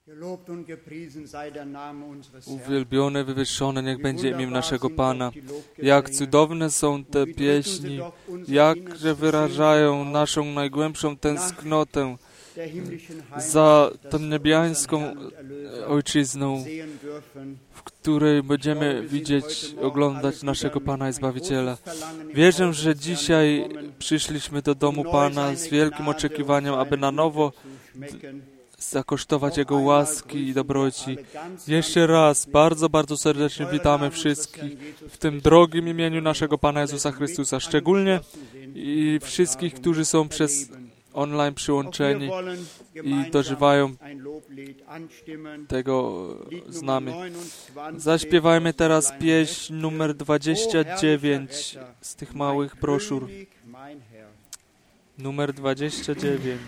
Uwielbione, wywyższone niech będzie imię naszego Pana. Jak cudowne są te pieśni, jakże wyrażają naszą najgłębszą tęsknotę za tą niebiańską ojczyzną, w której będziemy widzieć, oglądać naszego Pana i Zbawiciela. Wierzę, że dzisiaj przyszliśmy do domu Pana z wielkim oczekiwaniem, aby na nowo zakosztować Jego łaski i dobroci. Jeszcze raz bardzo, bardzo serdecznie witamy wszystkich w tym drogim imieniu naszego Pana Jezusa Chrystusa, szczególnie i wszystkich, którzy są przez online przyłączeni i dożywają tego z nami. Zaśpiewajmy teraz pieśń numer 29 z tych małych broszur. Numer 29.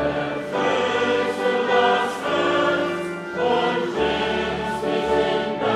Und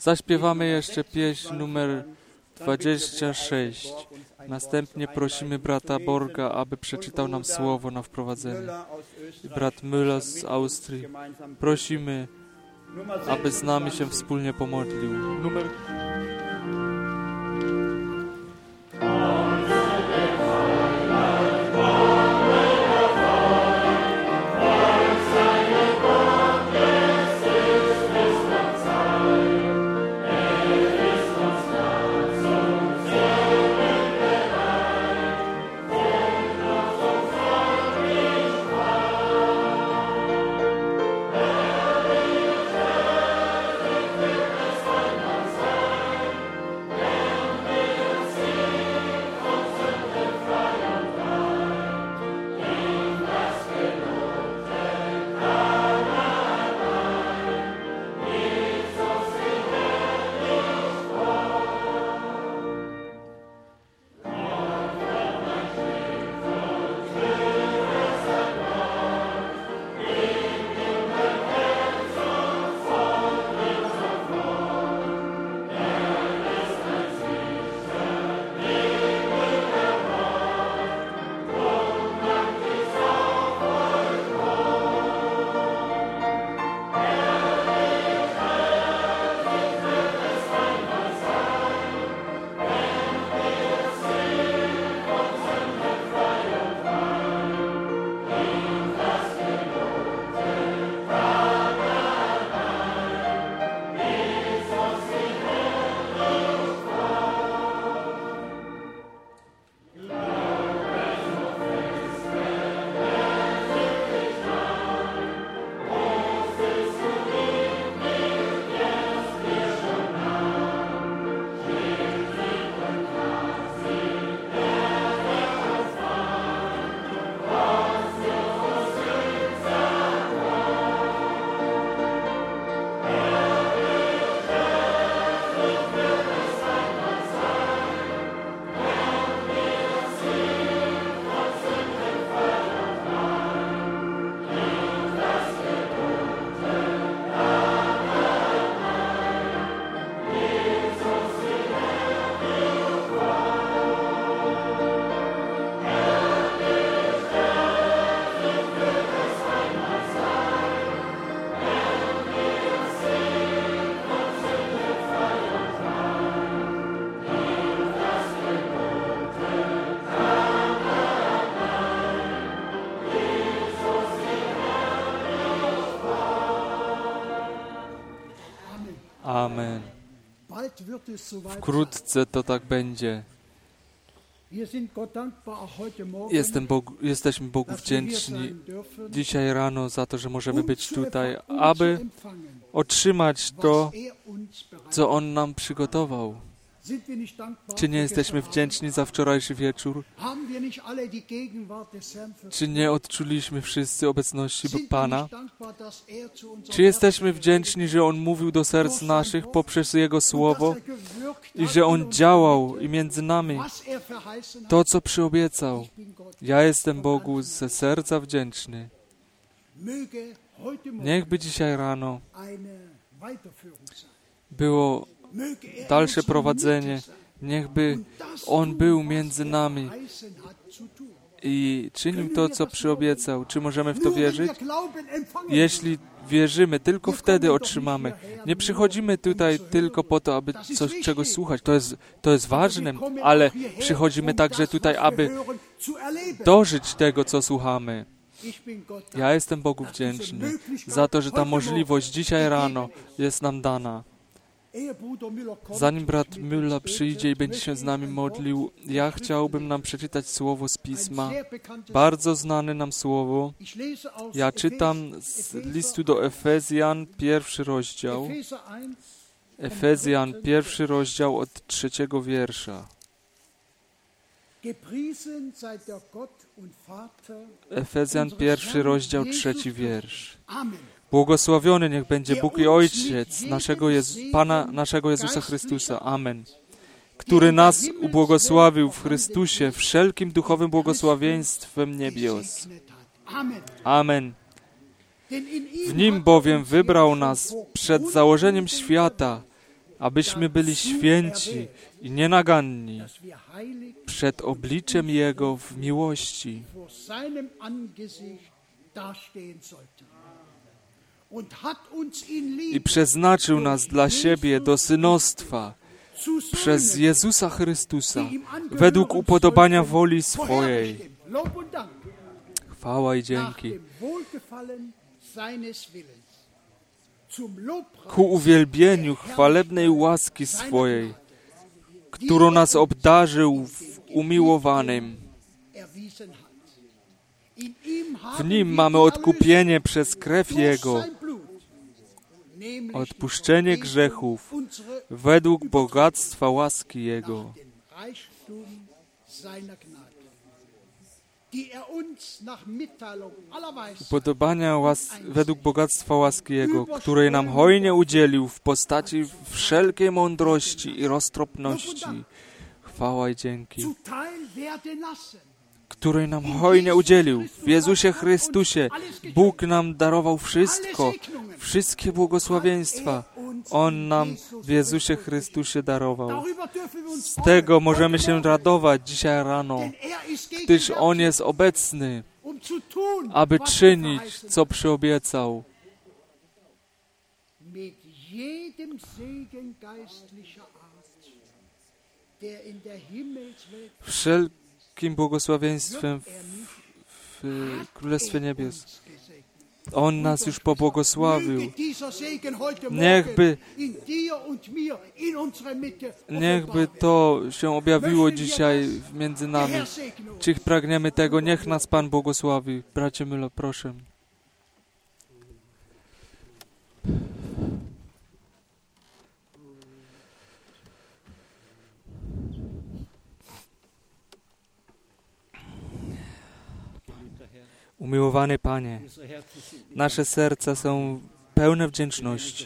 Zaśpiewamy jeszcze pieśń numer 26. Następnie prosimy brata Borga, aby przeczytał nam słowo na wprowadzenie. Brat Müller z Austrii. Prosimy, aby z nami się wspólnie pomodlił. Numer... Amen. Wkrótce to tak będzie. Jesteśmy Bogu wdzięczni dzisiaj rano za to, że możemy być tutaj, aby otrzymać to, co On nam przygotował. Czy nie jesteśmy wdzięczni za wczorajszy wieczór? Czy nie odczuliśmy wszyscy obecności Pana? Czy jesteśmy wdzięczni, że On mówił do serc naszych poprzez Jego Słowo i że On działał i między nami to, co przyobiecał? Ja jestem Bogu ze serca wdzięczny. Niechby dzisiaj rano było dalsze prowadzenie. Niechby On był między nami i czynił to, co przyobiecał. Czy możemy w to wierzyć? Jeśli wierzymy, tylko wtedy otrzymamy. Nie przychodzimy tutaj tylko po to, aby czegoś słuchać. To jest ważne, ale przychodzimy także tutaj, aby dożyć tego, co słuchamy. Ja jestem Bogu wdzięczny za to, że ta możliwość dzisiaj rano jest nam dana. Zanim brat Müller przyjdzie i będzie się z nami modlił, ja chciałbym nam przeczytać słowo z Pisma, bardzo znane nam słowo. Ja czytam z listu do Efezjan, 1 rozdział. Efezjan, 1 rozdział od 3 wiersza. Efezjan, 1 rozdział, 3 wiersz. Błogosławiony niech będzie Bóg i Ojciec Pana naszego Jezusa Chrystusa. Amen. Który nas ubłogosławił w Chrystusie wszelkim duchowym błogosławieństwem niebios. Amen. W Nim bowiem wybrał nas przed założeniem świata, abyśmy byli święci i nienaganni przed obliczem Jego w miłości. I przeznaczył nas dla siebie do synostwa przez Jezusa Chrystusa, według upodobania woli swojej. Chwała i dzięki. Ku uwielbieniu chwalebnej łaski swojej, którą nas obdarzył w umiłowanym. W Nim mamy odkupienie przez krew Jego, odpuszczenie grzechów według bogactwa łaski Jego. Upodobania według bogactwa łaski Jego, której nam hojnie udzielił w postaci wszelkiej mądrości i roztropności. Chwała i dzięki. Której nam hojnie udzielił w Jezusie Chrystusie. Bóg nam darował wszystko, wszystkie błogosławieństwa. On nam w Jezusie Chrystusie darował. Z tego możemy się radować dzisiaj rano, gdyż On jest obecny, aby czynić, co przyobiecał. Wszelkim błogosławieństwem w Królestwie Niebios. On nas już pobłogosławił. Niechby to się objawiło dzisiaj między nami. Czy pragniemy tego? Niech nas Pan błogosławi. Bracie Mylo, proszę. Umiłowany Panie, nasze serca są pełne wdzięczności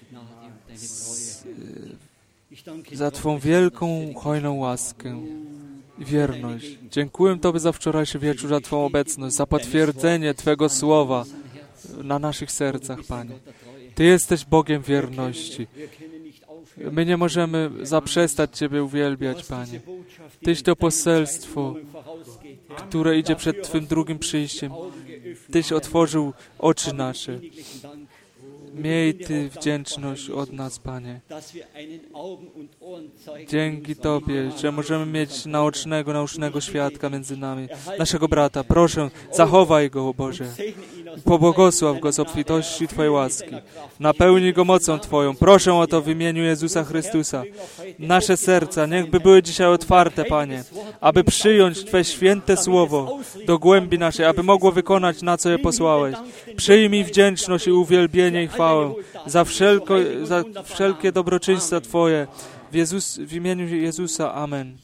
za Twą wielką, hojną łaskę i wierność. Dziękuję Tobie za wczorajszy wieczór, za Twą obecność, za potwierdzenie Twego słowa na naszych sercach, Panie. Ty jesteś Bogiem wierności. My nie możemy zaprzestać Ciebie uwielbiać, Panie. Tyś to poselstwo, które idzie przed Twym drugim przyjściem. Tyś otworzył oczy nasze. Miej Ty wdzięczność od nas, Panie. Dzięki Tobie, że możemy mieć naucznego świadka między nami, naszego brata. Proszę, zachowaj go, o Boże. Pobłogosław go z obfitości Twojej łaski. Napełnij go mocą Twoją. Proszę o to w imieniu Jezusa Chrystusa. Nasze serca niechby były dzisiaj otwarte, Panie, aby przyjąć Twe święte słowo do głębi naszej, aby mogło wykonać, na co je posłałeś. Przyjmij wdzięczność i uwielbienie i chwałę za wszelkie dobroczyństwa Twoje. W imieniu Jezusa. Amen.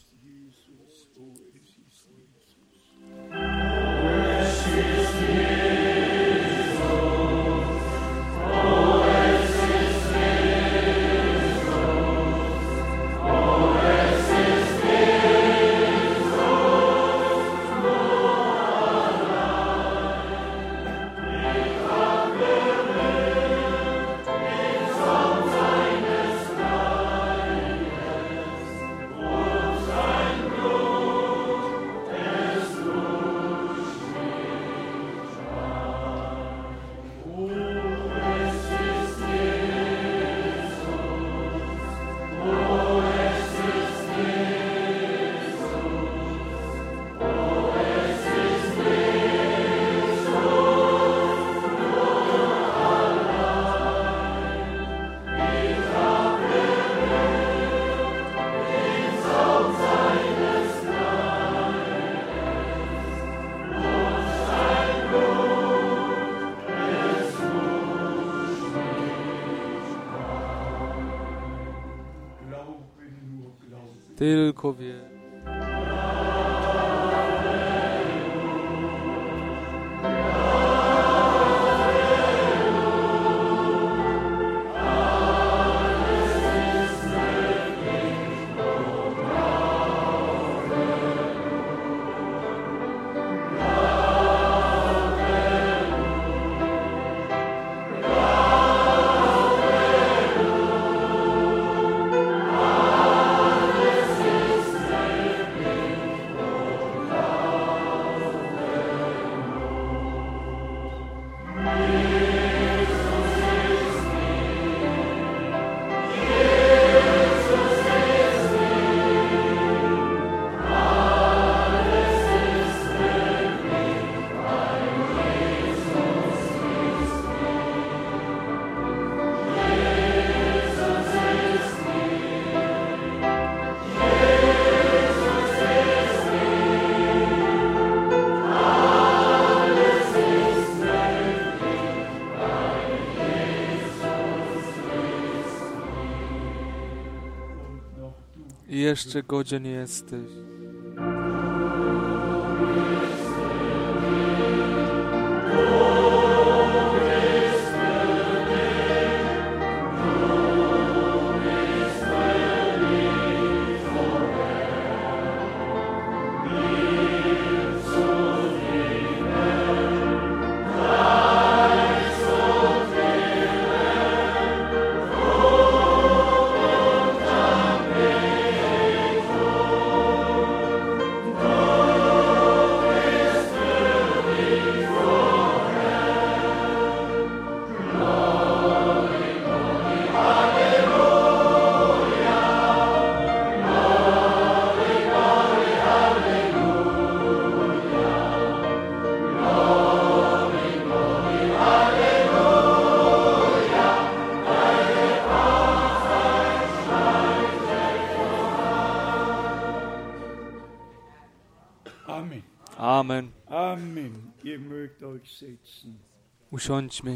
Tylko wie. i jeszcze godzien jesteś. Amen. Amen. Ihr mögt euch setzen. Usiądźmy.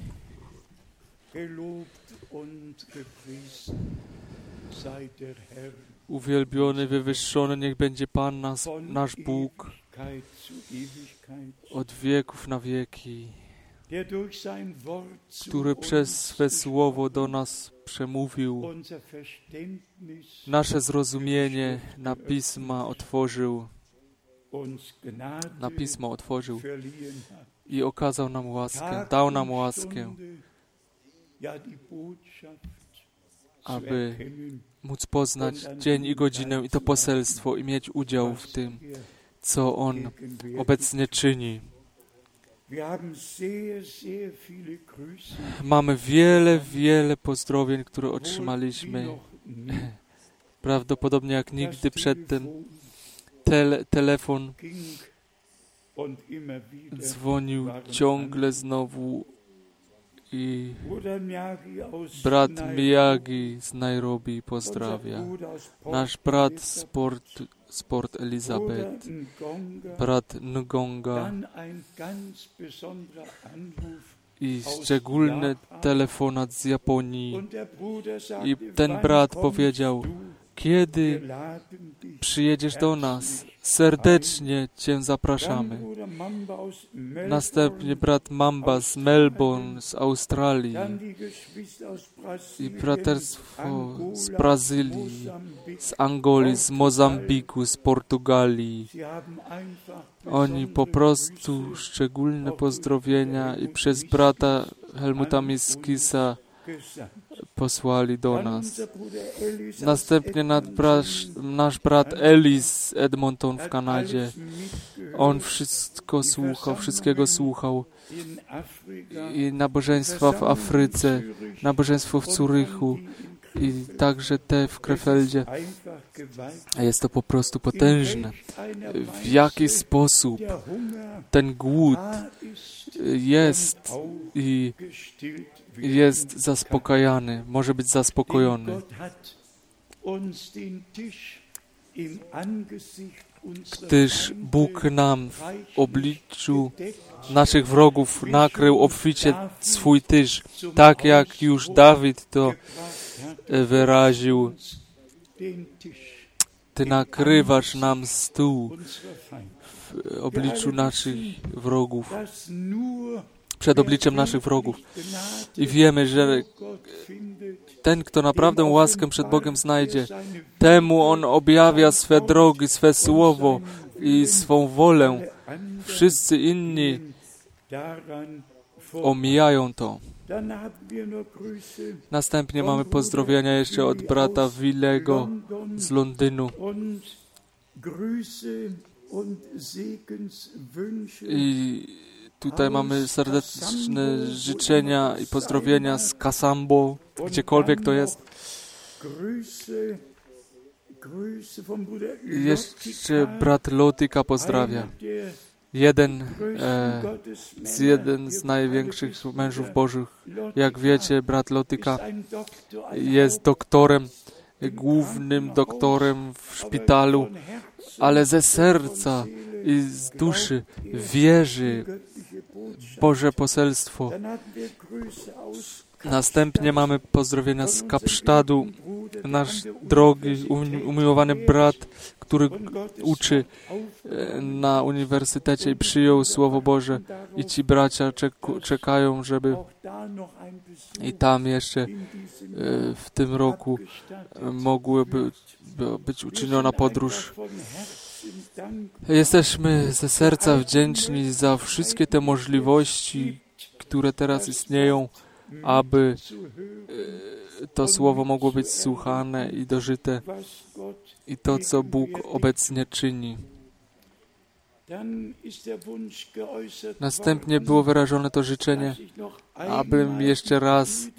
Gelobt und gepriesen sei der Herr. Uwielbiony, wywyższony niech będzie Pan nasz Bóg Ewigkeit zu Ewigkeit, od wieków na wieki, der durch sein Wort zu który przez swe słowo do nas przemówił, unser Verständnis nasze zrozumienie na Pisma otworzył, uns Gnade na Pismo otworzył verliehen hat. i okazał nam łaskę, dał nam łaskę, Ja, die Botschaft zu aby erkennen, móc poznać dzień i godzinę i to poselstwo i mieć udział w tym, co On obecnie czyni. wir haben sehr, sehr viele Grüße, Mamy wiele pozdrowień, które otrzymaliśmy. noch nie. Prawdopodobnie jak nigdy przedtem telefon Ging und immer wieder dzwonił waren ciągle znowu i Bruder Miyagi aus brat Nairobi, Miyagi z Nairobi unser pozdrawia. Bruder aus Port Nasz brat Elizabeth, z Port Elizabeth, Bruder Ngonga, brat Ngonga dann ein ganz besonderer Anruf i szczególny telefonat z Japonii. und der Bruder sagte, I ten wann brat kommst powiedział, du? kiedy Wir laden dich. przyjedziesz do nas, serdecznie Cię zapraszamy. Dann Bruder Mamba aus Melbourne, Następnie brat Mamba z Melbourne, z Australii dann die Geschwister aus i Brasilien, braterstwo Angola, z Brazylii, Mosambik. z Angolii, z Mozambiku, z Portugalii. Sie haben einfach Oni po prostu szczególne pozdrowienia i przez brata Helmuta Miskisa gesagt. posłali do Dann nas. unser Bruder Ellis aus Następnie nasz brat Ellis z Edmonton w Kanadzie. alles mitgehört On wszystkiego słuchał. in Afrika, I nabożeństwa w Afryce, nabożeństwo w Zurychu i także te w Krefeldzie. einfach gewaltig. A jest to po prostu potężne. W jaki sposób Der Hunger ten głód ist jest i gestillt wird. jest zaspokajany, może być zaspokojony. Gott hat uns den Tisch im Angesicht unserer Gdyż Bóg nam w obliczu naszych wrogów nakrył obficie swój tyż, tak jak już Dawid to wyraził. den Tisch Ty nakrywasz nam stół unserer Feinde. w obliczu naszych wrogów, Das nur przed obliczem naszych wrogów. Gnade I wiemy, że Gott findet, ten, kto naprawdę łaskę przed Bogiem znajdzie, temu On objawia swe drogi, swe słowo i swą wolę. Wszyscy inni daran omijają to. Dann haben wir noch Grüße Następnie mamy pozdrowienia jeszcze od brata Willego z Londynu. und Grüße und Segenswünsche I tutaj mamy serdeczne życzenia i pozdrowienia z Kasambo, gdziekolwiek to jest. Grüße vom Bruder I jeszcze brat Lotyka pozdrawia. Jeden z największych mężów bożych. Jak wiecie, brat Lotyka jest doktorem, głównym doktorem w szpitalu, ale ze serca i z duszy wierzy w Boże poselstwo. Następnie mamy pozdrowienia z Kapsztadu nasz drogi, umiłowany brat, który uczy na uniwersytecie i przyjął Słowo Boże i ci bracia czekają, żeby i tam jeszcze w tym roku mogłyby być uczyniona podróż. Jesteśmy ze serca wdzięczni za wszystkie te możliwości, które teraz istnieją, aby to Słowo mogło być słuchane i dożyte i to, co Bóg obecnie czyni. Następnie było wyrażone to życzenie, abym jeszcze raz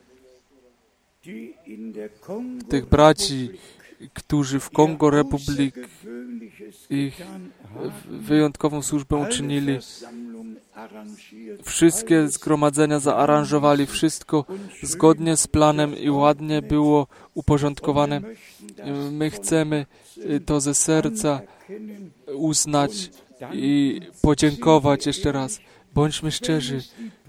tych braci, którzy w Kongo Republik ich wyjątkową służbę uczynili, wszystkie zgromadzenia zaaranżowali, wszystko zgodnie z planem i ładnie było uporządkowane. My chcemy to ze serca uznać i podziękować jeszcze raz. Bądźmy szczerzy,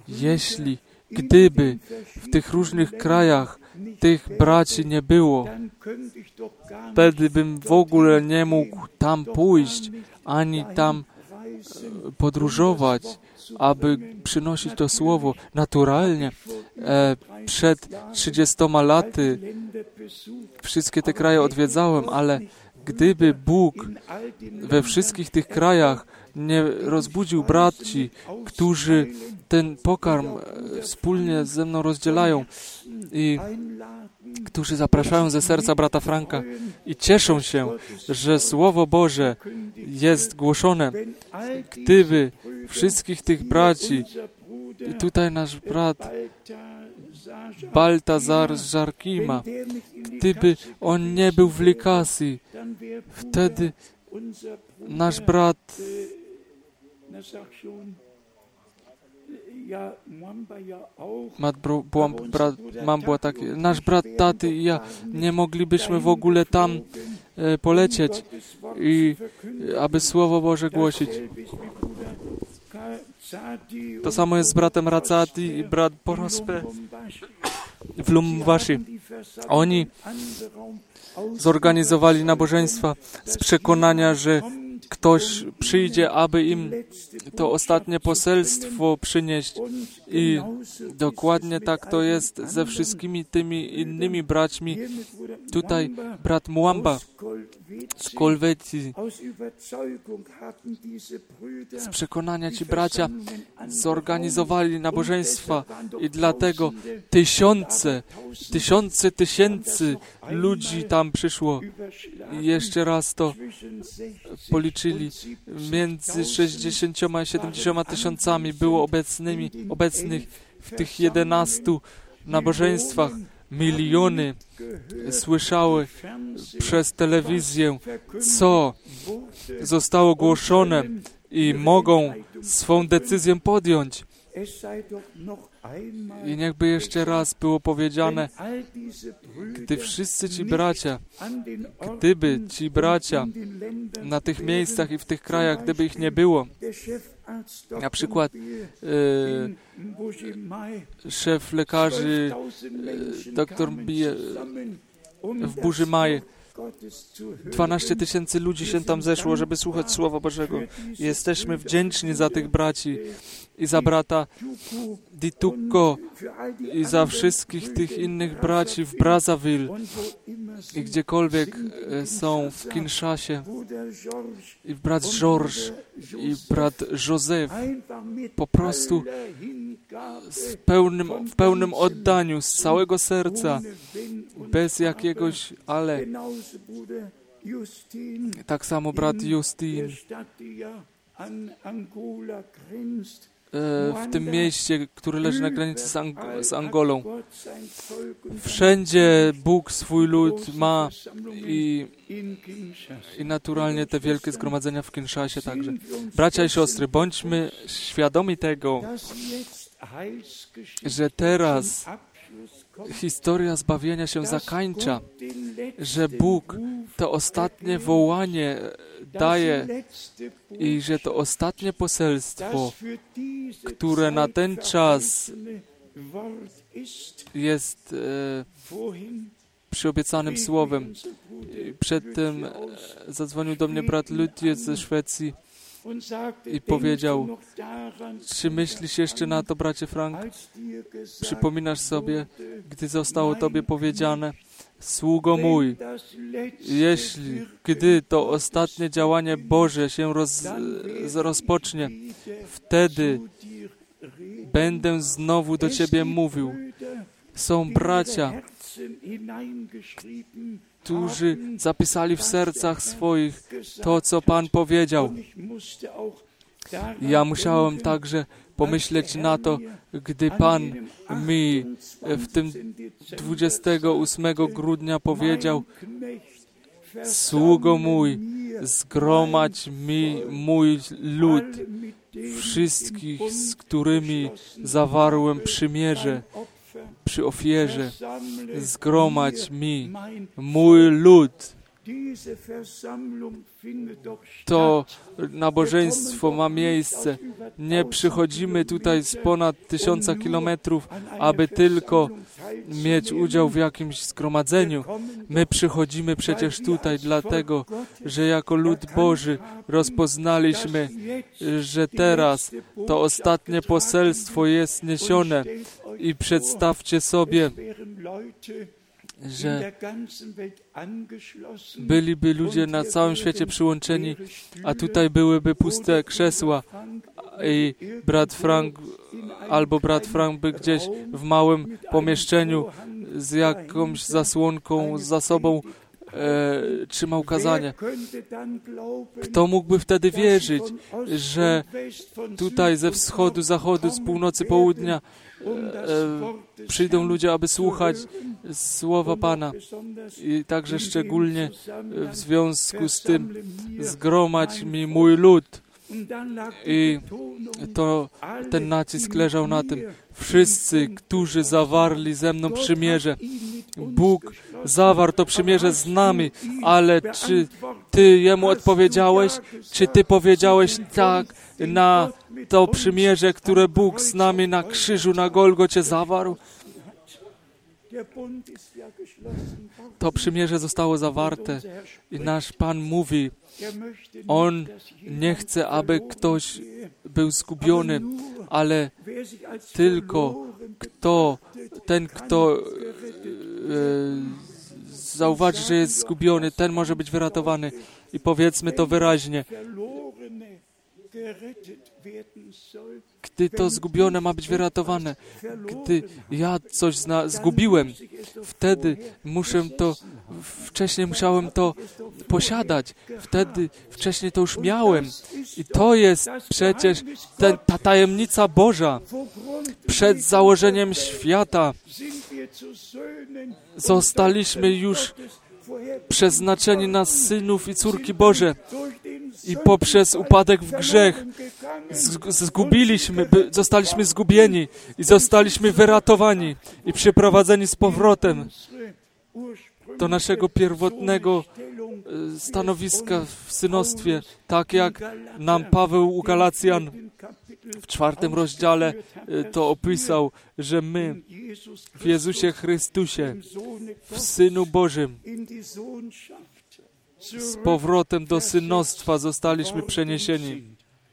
gdyby w tych różnych krajach tych braci nie było, wtedy bym w ogóle nie mógł tam pójść, ani tam podróżować, aby przynosić to Słowo. Naturalnie przed 30 laty wszystkie te kraje odwiedzałem, ale gdyby Bóg we wszystkich tych krajach nie rozbudził braci, którzy ten pokarm wspólnie ze mną rozdzielają i którzy zapraszają ze serca brata Franka i cieszą się, że Słowo Boże jest głoszone. Gdyby wszystkich tych braci, i tutaj nasz brat Baltazar z Żarkima, gdyby on nie był w Likasi, wtedy nasz brat nasz brat taty i ja nie moglibyśmy w ogóle tam polecieć i aby Słowo Boże głosić. To samo jest z bratem Racati i brat Porospe w Lumbashi. Oni zorganizowali nabożeństwa z przekonania, że ktoś przyjdzie, aby im to ostatnie poselstwo przynieść. I dokładnie tak to jest ze wszystkimi tymi innymi braćmi. Tutaj brat Muamba z Kolweci. Z przekonania ci bracia zorganizowali nabożeństwa i dlatego tysięcy ludzi tam przyszło. I jeszcze raz to policzyli. Między 60 a 70 tysiącami było obecnych w tych 11 nabożeństwach. Miliony słyszały przez telewizję, co zostało głoszone i mogą swą decyzję podjąć. I niechby jeszcze raz było powiedziane, gdyby ci bracia na tych miejscach i w tych krajach, gdyby ich nie było, na przykład szef lekarzy, dr Bie w Burzymaj, 12 tysięcy ludzi się tam zeszło, żeby słuchać Słowa Bożego. Jesteśmy wdzięczni za tych braci i za brata Ditukko i za wszystkich tych innych braci w Brazzaville i gdziekolwiek są w Kinszasie i brat Georges i brat Józef po prostu w pełnym oddaniu, z całego serca, bez jakiegoś ale. Tak samo brat Justin w tym mieście, które leży na granicy z Angolą. Wszędzie Bóg swój lud ma i naturalnie te wielkie zgromadzenia w Kinszasie także. Bracia i siostry, bądźmy świadomi tego, że teraz historia zbawienia się zakończa, że Bóg to ostatnie wołanie daje i że to ostatnie poselstwo, które na ten czas jest przyobiecanym słowem. Przedtem zadzwonił do mnie brat Ludwig ze Szwecji i powiedział: czy myślisz jeszcze na to, bracie Frank? Przypominasz sobie, gdy zostało Tobie powiedziane: sługo mój, gdy to ostatnie działanie Boże się rozpocznie, wtedy będę znowu do Ciebie mówił. Są bracia, którzy zapisali w sercach swoich to, co Pan powiedział. Ja musiałem także pomyśleć na to, gdy Pan mi w tym 28 grudnia powiedział: sługo mój, zgromadź mi mój lud, wszystkich, z którymi zawarłem przymierze przy ofierze. Zgromadź mi mój lud. To nabożeństwo ma miejsce. Nie przychodzimy tutaj z ponad 1000 kilometrów, aby tylko mieć udział w jakimś zgromadzeniu. My przychodzimy przecież tutaj dlatego, że jako lud Boży rozpoznaliśmy, że teraz to ostatnie poselstwo jest niesione i przedstawcie sobie, że byliby ludzie na całym świecie przyłączeni, a tutaj byłyby puste krzesła i brat Frank by gdzieś w małym pomieszczeniu z jakąś zasłonką za sobą trzymał kazanie. Kto mógłby wtedy wierzyć, że tutaj ze wschodu, zachodu, z północy, południa przyjdą ludzie, aby słuchać słowa Pana. I także szczególnie w związku z tym: zgromadź mi mój lud. I ten nacisk leżał na tym: wszyscy, którzy zawarli ze mną przymierze. Bóg zawarł to przymierze z nami, ale czy Ty Jemu odpowiedziałeś? Czy Ty powiedziałeś tak na to przymierze, które Bóg z nami na krzyżu, na Golgocie zawarł? To przymierze zostało zawarte i nasz Pan mówi: On nie chce, aby ktoś był zgubiony, ale tylko kto zauważy, że jest zgubiony, ten może być wyratowany. I powiedzmy to wyraźnie: gdy to zgubione ma być wyratowane, gdy ja coś zgubiłem, wtedy wcześniej musiałem to posiadać, wcześniej to już miałem. I to jest przecież ta tajemnica Boża. Przed założeniem świata zostaliśmy już przeznaczeni na synów i córki Boże. I poprzez upadek w grzech zostaliśmy zgubieni i zostaliśmy wyratowani i przyprowadzeni z powrotem do naszego pierwotnego stanowiska w synostwie, tak jak nam Paweł u Galacjan w 4 rozdziale to opisał, że my w Jezusie Chrystusie, w Synu Bożym, z powrotem do synostwa zostaliśmy przeniesieni.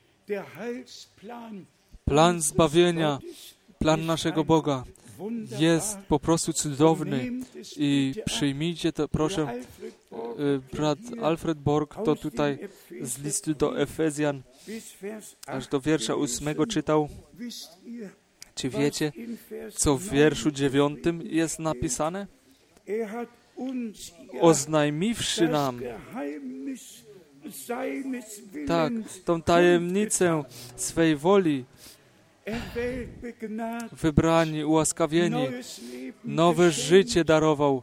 Plan zbawienia, plan naszego Boga jest po prostu cudowny i przyjmijcie to, proszę. Brat Alfred Borg to tutaj z listu do Efezjan aż do wiersza 8 czytał. Czy wiecie, co w wierszu 9 jest napisane? Oznajmiwszy nam tą tajemnicę swej woli, wybrani, ułaskawieni, nowe życie darował.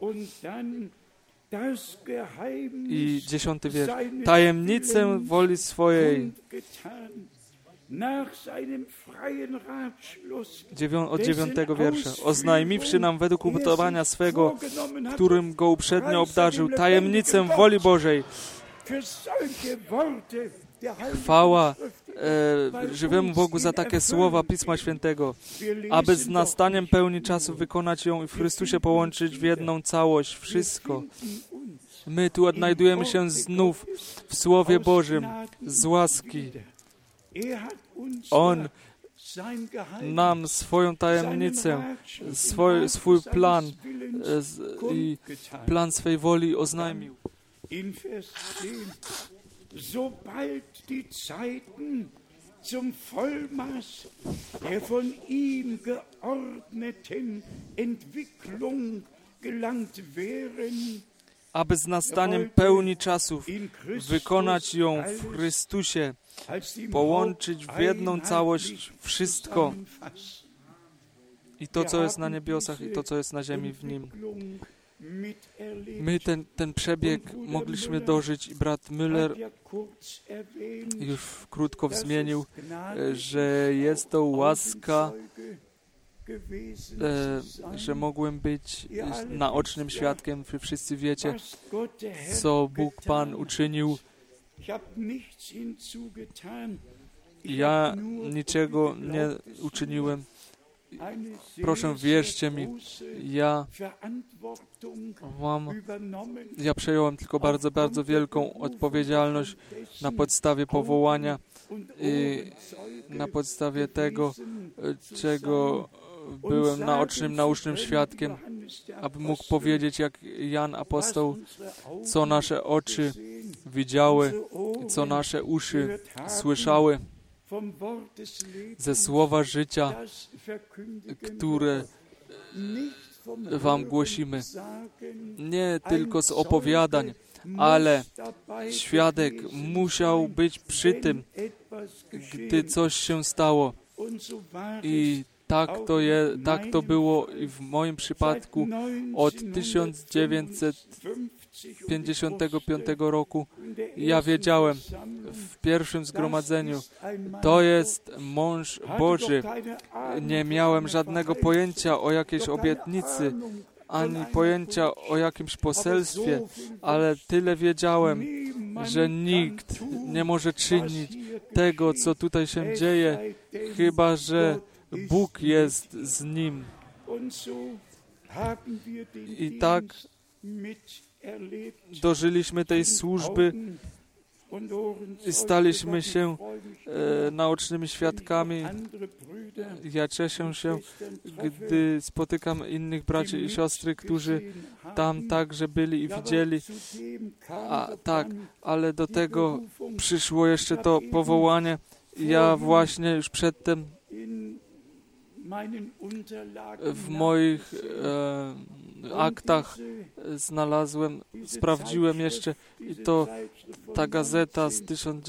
I 10 wiersz. Tajemnicę woli swojej. Od 9 wiersza. Oznajmiwszy nam według upodobania swego, którym go uprzednio obdarzył, tajemnicę woli Bożej. Chwała żywemu Bogu za takie słowa Pisma Świętego, aby z nastaniem pełni czasu wykonać ją i w Chrystusie połączyć w jedną całość wszystko. My tu odnajdujemy się znów w Słowie Bożym z łaski. On nam swoją tajemnicę, swój plan i plan swej woli oznajmił. Sobald die Zeiten zum Vollmaß der von ihm geordneten Entwicklung gelangt wären, aby z nastaniem pełni czasów wykonać ją w Chrystusie, połączyć w jedną całość wszystko i to, co jest na niebiosach, i to, co jest na ziemi w Nim. My ten przebieg mogliśmy dożyć i brat Müller już krótko wzmienił, że jest to łaska, że mogłem być naocznym świadkiem. Wy wszyscy wiecie, co Bóg Pan uczynił. Ja niczego nie uczyniłem. Proszę, wierzcie mi, ja przejąłem tylko bardzo, bardzo wielką odpowiedzialność na podstawie powołania i na podstawie tego, czego byłem naucznym świadkiem, aby mógł powiedzieć, jak Jan Apostoł, co nasze oczy widziały, co nasze uszy słyszały ze słowa życia, które wam głosimy. Nie tylko z opowiadań, ale świadek musiał być przy tym, gdy coś się stało. I tak to było i w moim przypadku od 1955 roku. Ja wiedziałem w pierwszym zgromadzeniu, to jest mąż Boży. Nie miałem żadnego pojęcia o jakiejś obietnicy, ani pojęcia o jakimś poselstwie, ale tyle wiedziałem, że nikt nie może czynić tego, co tutaj się dzieje, chyba że Bóg jest z nim. I tak dożyliśmy tej służby i staliśmy się naocznymi świadkami. Ja cieszę się, gdy spotykam innych braci i siostry, którzy tam także byli i widzieli. Ale do tego przyszło jeszcze to powołanie. Ja właśnie już przedtem w moich aktach sprawdziłem jeszcze i to ta gazeta z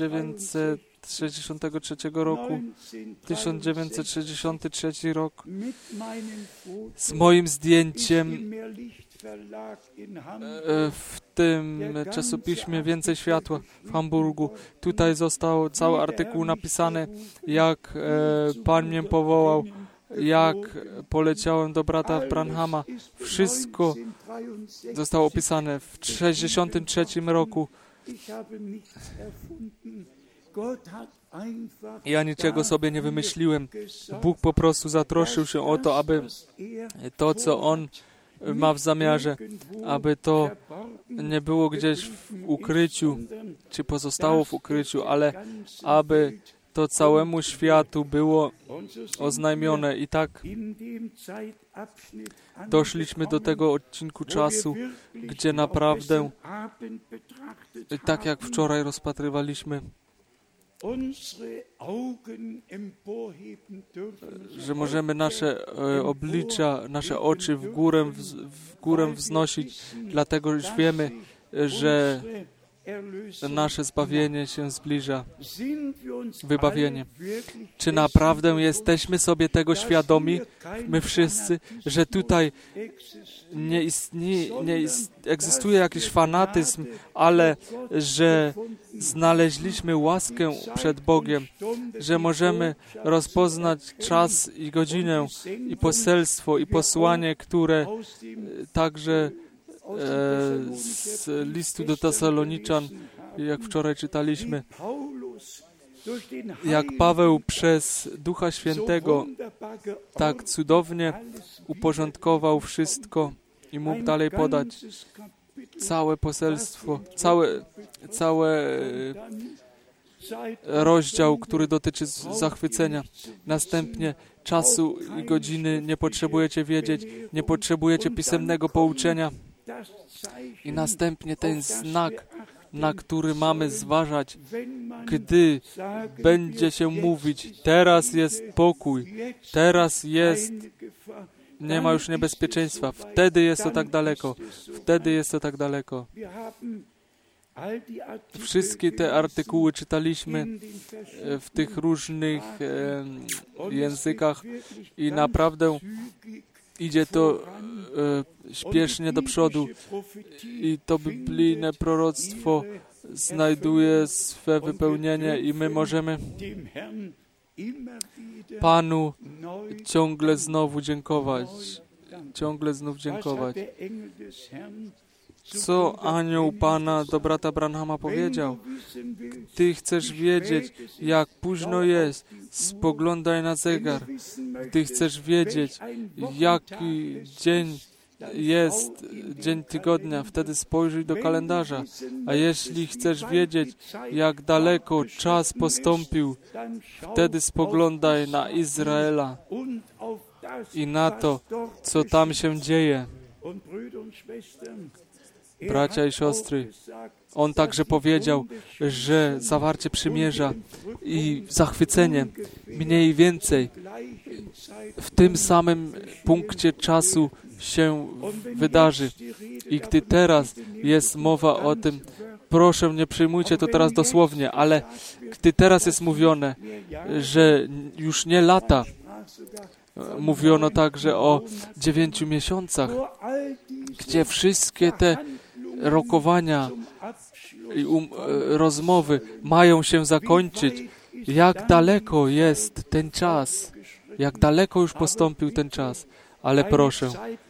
1963 roku, 1963 rok, z moim zdjęciem w tym czasopiśmie Więcej Światła w Hamburgu. Tutaj został cały artykuł napisany, jak Pan mnie powołał, jak poleciałem do brata Branhama. Wszystko zostało opisane w 1963 roku. Ja niczego sobie nie wymyśliłem. Bóg po prostu zatroszczył się o to, aby to, co On ma w zamiarze, aby to nie było gdzieś w ukryciu, czy pozostało w ukryciu, ale aby to całemu światu było oznajmione. I tak doszliśmy do tego odcinku czasu, gdzie naprawdę, tak jak wczoraj rozpatrywaliśmy, że możemy nasze oblicza, nasze oczy w górę wznosić, dlatego już wiemy, że nasze zbawienie się zbliża, wybawienie. Czy naprawdę jesteśmy sobie tego świadomi, my wszyscy, że tutaj nie egzystuje jakiś fanatyzm, ale że znaleźliśmy łaskę przed Bogiem, że możemy rozpoznać czas i godzinę i poselstwo i posłanie, które także z listu do Tesaloniczan, jak wczoraj czytaliśmy, jak Paweł przez Ducha Świętego tak cudownie uporządkował wszystko i mógł dalej podać całe poselstwo, cały rozdział, który dotyczy zachwycenia. Następnie czasu i godziny nie potrzebujecie wiedzieć, nie potrzebujecie pisemnego pouczenia. I następnie ten znak, na który mamy zważać, gdy będzie się mówić, teraz jest pokój, teraz jest, nie ma już niebezpieczeństwa, wtedy jest to tak daleko, wtedy jest to tak daleko. Wszystkie te artykuły czytaliśmy w tych różnych językach i naprawdę idzie to śpiesznie do przodu i to biblijne proroctwo znajduje swe wypełnienie i my możemy Panu ciągle znowu dziękować. Ciągle znów dziękować. Co anioł Pana do brata Branhama powiedział? Ty chcesz wiedzieć, jak późno jest, spoglądaj na zegar. Ty chcesz wiedzieć, jaki dzień jest, dzień tygodnia, wtedy spojrzyj do kalendarza. A jeśli chcesz wiedzieć, jak daleko czas postąpił, wtedy spoglądaj na Izraela i na to, co tam się dzieje. Bracia i siostry, on także powiedział, że zawarcie przymierza i zachwycenie mniej więcej w tym samym punkcie czasu się wydarzy. I gdy teraz jest mowa o tym, proszę, nie przyjmujcie to teraz dosłownie, ale gdy teraz jest mówione, że już nie lata, mówiono także o 9 miesiącach, gdzie wszystkie te rokowania i rozmowy mają się zakończyć. Jak daleko jest ten czas? Jak daleko już postąpił ten czas? Ale proszę,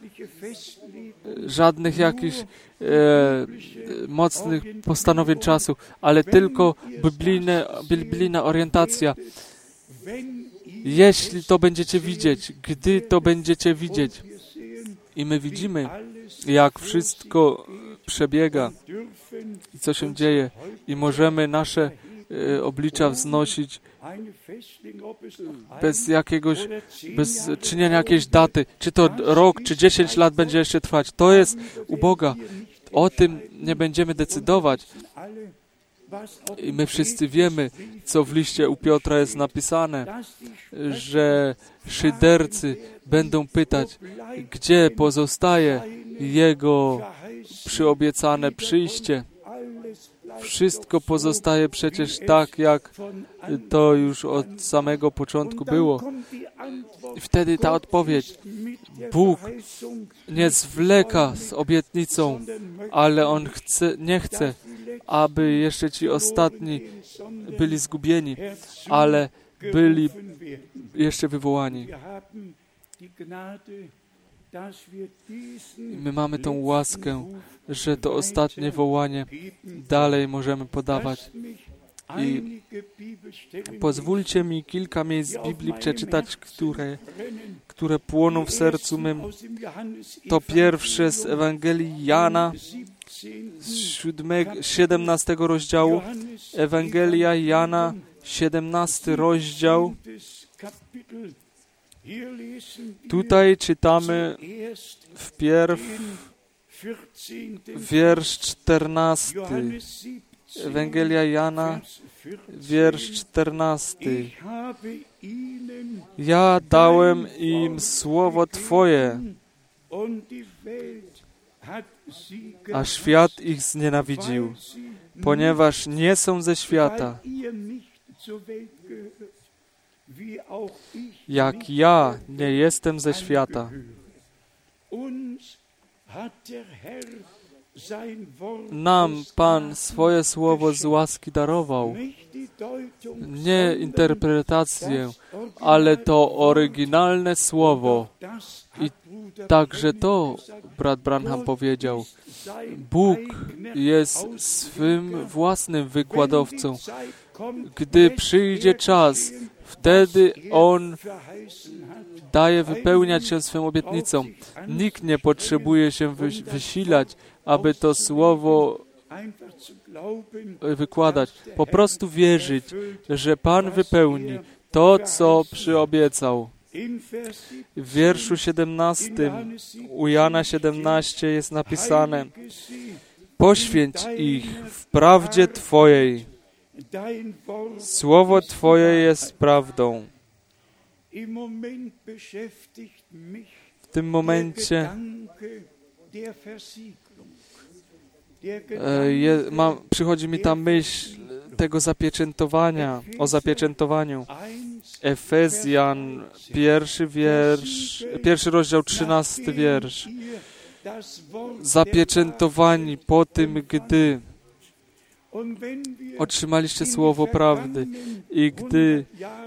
żadnych jakichś mocnych postanowień czasu, ale tylko biblijna orientacja. Jeśli to będziecie widzieć, gdy to będziecie widzieć i my widzimy, jak wszystko przebiega i co się dzieje i możemy nasze oblicza wznosić bez czynienia jakiejś daty, czy to rok, czy 10 lat będzie jeszcze trwać. To jest u Boga. O tym nie będziemy decydować. I my wszyscy wiemy, co w liście u Piotra jest napisane, że szydercy będą pytać, gdzie pozostaje Jego przyobiecane przyjście. Wszystko pozostaje przecież tak, jak to już od samego początku było. I wtedy ta odpowiedź. Bóg nie zwleka z obietnicą, ale On nie chce, aby jeszcze ci ostatni byli zgubieni, ale byli jeszcze wywołani. My mamy tą łaskę, że to ostatnie wołanie dalej możemy podawać. I pozwólcie mi kilka miejsc z Biblii przeczytać, które płoną w sercu mym. To pierwsze z Ewangelii Jana, z 17 rozdziału. Ewangelia Jana, 17 rozdział. Tutaj czytamy wpierw wiersz 14. Ewangelia Jana, wiersz 14. Ja dałem im słowo Twoje, a świat ich znienawidził, ponieważ nie są ze świata, jak ja nie jestem ze świata. Nam Pan swoje słowo z łaski darował. Nie interpretację, ale to oryginalne słowo. I także to brat Branham powiedział. Bóg jest swym własnym wykładowcą. Gdy przyjdzie czas, wtedy On daje wypełniać się swym obietnicom. Nikt nie potrzebuje się wysilać, aby to słowo wykładać. Po prostu wierzyć, że Pan wypełni to, co przyobiecał. W wierszu 17 u Jana 17 jest napisane: poświęć ich w prawdzie Twojej. Słowo Twoje jest prawdą. W tym momencie przychodzi mi ta myśl tego zapieczętowania, o zapieczętowaniu. Efezjan, pierwszy rozdział, 13 wiersz. Zapieczętowani po tym, gdy otrzymaliście słowo prawdy i gdy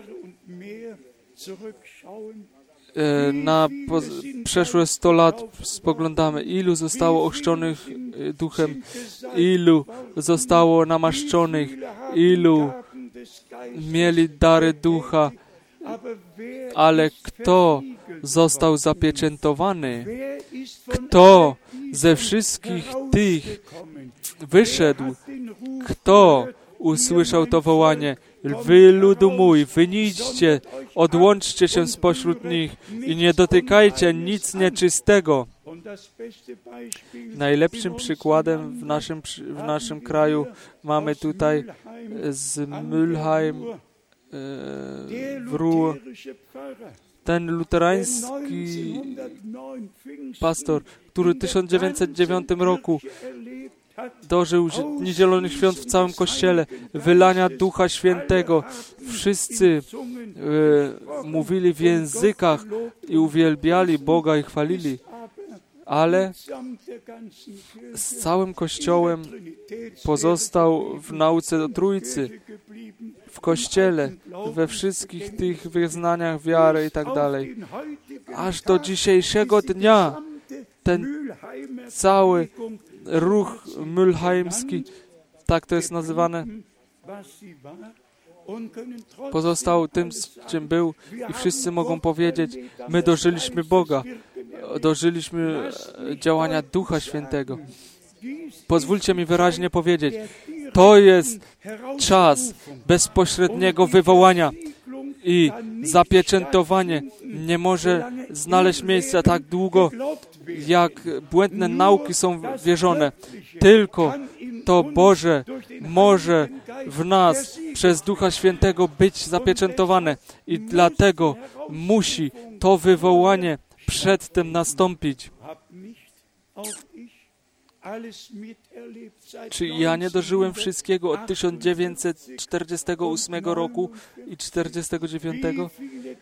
na przeszłe 100 lat spoglądamy, ilu zostało ochrzczonych duchem, ilu zostało namaszczonych, ilu mieli dary ducha, ale kto został zapieczętowany? Kto ze wszystkich tych wyszedł? Kto usłyszał to wołanie: wy, ludu mój, wyjdźcie, odłączcie się spośród nich i nie dotykajcie nic nieczystego. Najlepszym przykładem w naszym kraju mamy tutaj z Mülheim w Ruhr. Ten luterański pastor, który w 1909 roku dożył Niedzielnych Świąt w całym Kościele, wylania Ducha Świętego. Wszyscy mówili w językach i uwielbiali Boga i chwalili. Ale z całym Kościołem pozostał w nauce o Trójcy, w Kościele, we wszystkich tych wyznaniach wiary i tak dalej. Aż do dzisiejszego dnia ten cały ruch mülheimski, tak to jest nazywane, pozostał tym, czym był i wszyscy mogą powiedzieć: my dożyliśmy Boga, dożyliśmy działania Ducha Świętego. Pozwólcie mi wyraźnie powiedzieć, to jest czas bezpośredniego wywołania i zapieczętowanie nie może znaleźć miejsca tak długo, jak błędne nauki są wierzone. Tylko to Boże może w nas przez Ducha Świętego być zapieczętowane i dlatego musi to wywołanie przedtem nastąpić. Czy ja nie dożyłem wszystkiego od 1948 roku i 1949?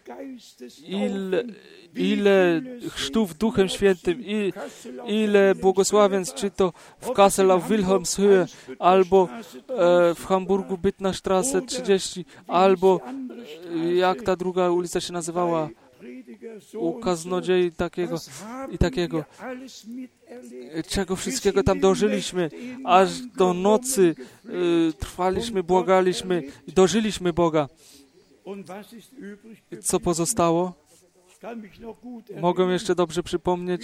Ile chrztów Duchem Świętym, ile błogosławieństw, czy to w Kassel auf Wilhelmshöhe, albo w Hamburgu Bytnerstraße 30, albo jak ta druga ulica się nazywała, u kaznodziei takiego i takiego. Czego wszystkiego tam dożyliśmy, aż do nocy trwaliśmy, błagaliśmy i dożyliśmy Boga. Co pozostało? Mogę jeszcze dobrze przypomnieć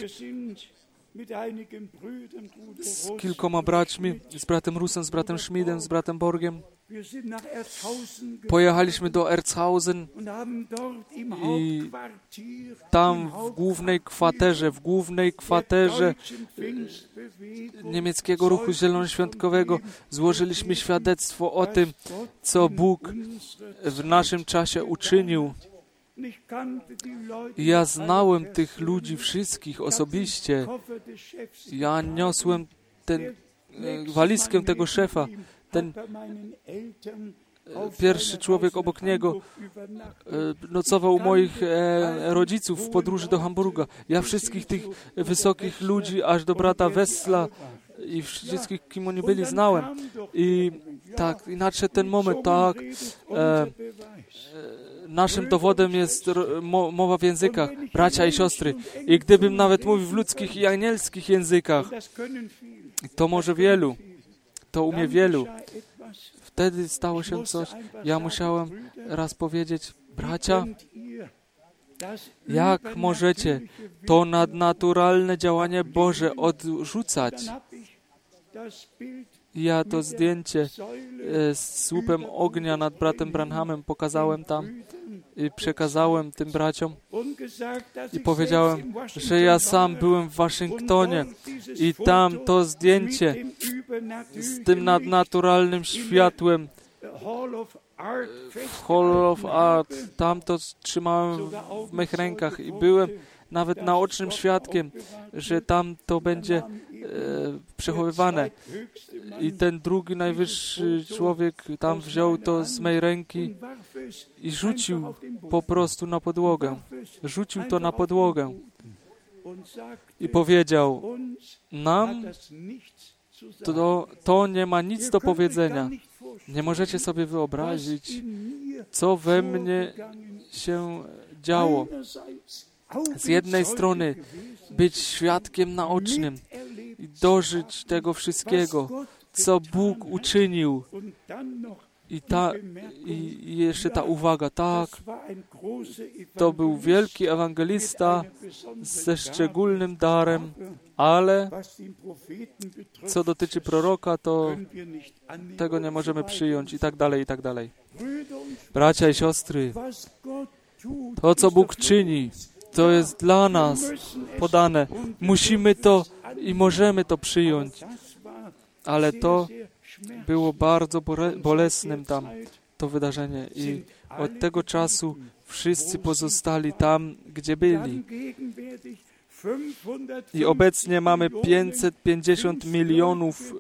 z kilkoma braćmi, z bratem Rusem, z bratem Schmidem, z bratem Borgiem. Pojechaliśmy do Erzhausen i tam w głównej kwaterze niemieckiego ruchu zielonoświątkowego złożyliśmy świadectwo o tym, co Bóg w naszym czasie uczynił. Ja znałem tych ludzi wszystkich osobiście. Ja niosłem walizkę tego szefa. Ten pierwszy człowiek obok niego nocował u moich rodziców w podróży do Hamburga. Ja wszystkich tych wysokich ludzi, aż do brata Wessla i wszystkich, kim oni byli, znałem. I tak, i nadszedł ten moment, tak, naszym dowodem jest mowa w językach, bracia i siostry. I gdybym nawet mówił w ludzkich i anielskich językach, To może wielu. To umie wielu. Wtedy stało się coś. Ja musiałem raz powiedzieć, bracia, jak możecie to nadnaturalne działanie Boże odrzucać? Ja to zdjęcie z słupem ognia nad bratem Branhamem pokazałem tam i przekazałem tym braciom i powiedziałem, że ja sam byłem w Waszyngtonie i tam to zdjęcie z tym nadnaturalnym światłem w Hall of Art, tam to trzymałem w mych rękach i byłem nawet naocznym świadkiem, że tam to będzie przechowywane. I ten drugi najwyższy człowiek tam wziął to z mej ręki i rzucił po prostu na podłogę. Rzucił to na podłogę i powiedział, nam to nie ma nic do powiedzenia. Nie możecie sobie wyobrazić, co we mnie się działo. Z jednej strony być świadkiem naocznym i dożyć tego wszystkiego, co Bóg uczynił. I jeszcze ta uwaga, tak, to był wielki ewangelista ze szczególnym darem, ale co dotyczy proroka, to tego nie możemy przyjąć i tak dalej, i tak dalej. Bracia i siostry, to, co Bóg czyni, to jest dla nas podane. Musimy to i możemy to przyjąć. Ale to było bardzo bolesnym tam, to wydarzenie. I od tego czasu wszyscy pozostali tam, gdzie byli. I obecnie mamy 550 milionów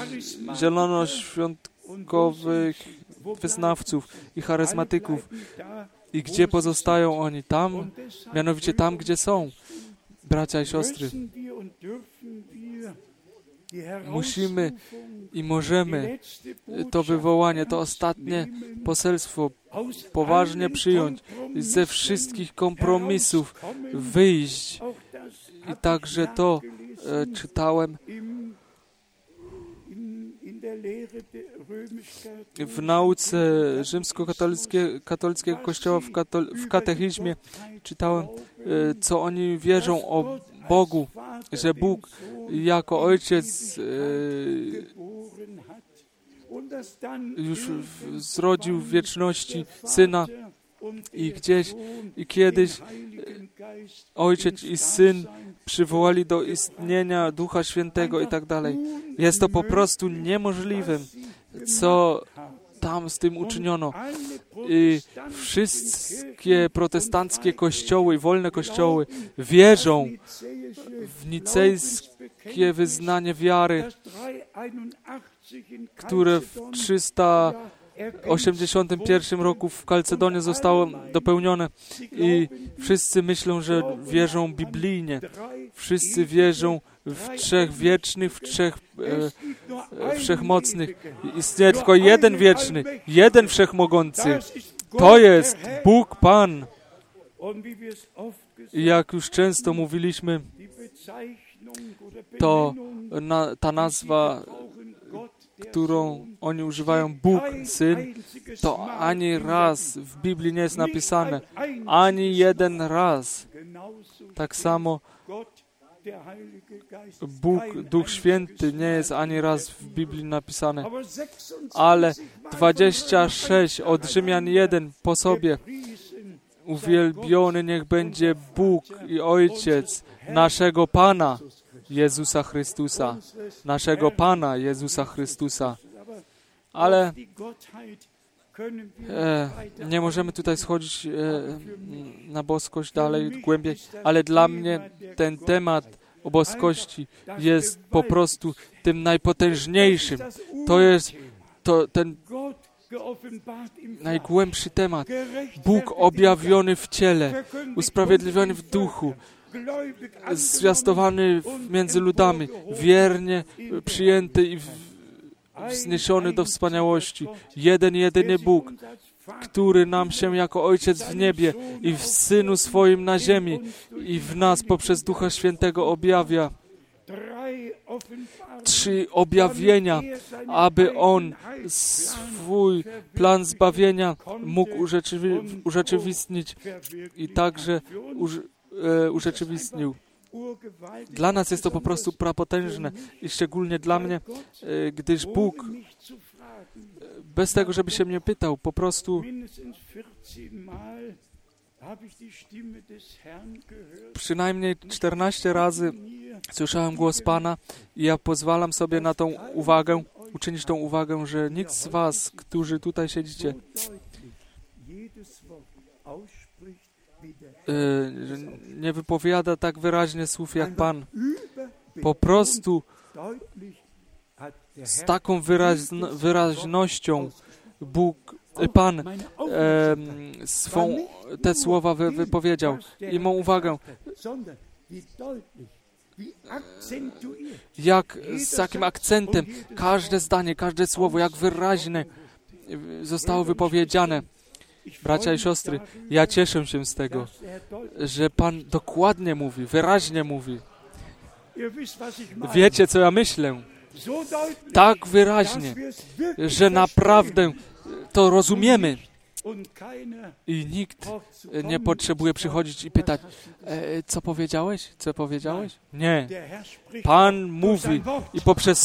zielonoświątkowych wyznawców i charyzmatyków. I gdzie pozostają oni? Tam, mianowicie tam, gdzie są. Bracia i siostry, musimy i możemy to wywołanie, to ostatnie poselstwo poważnie przyjąć i ze wszystkich kompromisów wyjść. I także to czytałem w nauce rzymskokatolickiego kościoła w katechizmie. Czytałem, co oni wierzą o Bogu, że Bóg jako Ojciec już zrodził w wieczności Syna i kiedyś Ojciec i Syn przywołali do istnienia Ducha Świętego i tak dalej. Jest to po prostu niemożliwe, co tam z tym uczyniono. I wszystkie protestanckie kościoły, wolne kościoły wierzą w nicejskie wyznanie wiary, które w 381 roku w Kalcedonie zostało dopełnione i wszyscy myślą, że wierzą biblijnie. Wszyscy wierzą w trzech wiecznych, w trzech wszechmocnych. Istnieje tylko jeden wieczny, jeden wszechmogący. To jest Bóg Pan. I jak już często mówiliśmy, to ta nazwa, którą oni używają, Bóg, Syn, to ani raz w Biblii nie jest napisane. Ani jeden raz. Tak samo Bóg, Duch Święty nie jest ani raz w Biblii napisane. Ale 26 od Rzymian 1 po sobie. Uwielbiony niech będzie Bóg i Ojciec naszego Pana Jezusa Chrystusa. Naszego Pana Jezusa Chrystusa. Ale nie możemy tutaj schodzić na boskość dalej, głębiej, ale dla mnie ten temat o boskości jest po prostu tym najpotężniejszym. To jest ten najgłębszy temat. Bóg objawiony w ciele, usprawiedliwiony w duchu, zwiastowany między ludami, wiernie przyjęty i wzniesiony do wspaniałości. Jedyny Bóg, który nam się jako Ojciec w niebie i w Synu swoim na ziemi i w nas poprzez Ducha Świętego objawia. 3 objawienia, aby On swój plan zbawienia mógł urzeczywistnić i także urzeczywistnił. Dla nas jest to po prostu prapotężne i szczególnie dla mnie, gdyż Bóg, bez tego, żeby się mnie pytał, po prostu przynajmniej 14 razy słyszałem głos Pana i ja pozwalam sobie na tą uwagę, uczynić tą uwagę, że nikt z was, którzy tutaj siedzicie, nie wypowiada tak wyraźnie słów jak Pan. Po prostu z taką wyraźnością Pan te słowa wypowiedział i mą uwagę, jak z jakim akcentem każde zdanie, każde słowo, jak wyraźne zostało wypowiedziane. Bracia i siostry, ja cieszę się z tego, że Pan dokładnie mówi, wyraźnie mówi. Wiecie, co ja myślę? Tak wyraźnie, że naprawdę to rozumiemy i nikt nie potrzebuje przychodzić i pytać, co powiedziałeś? Co powiedziałeś? Nie. Pan mówi i poprzez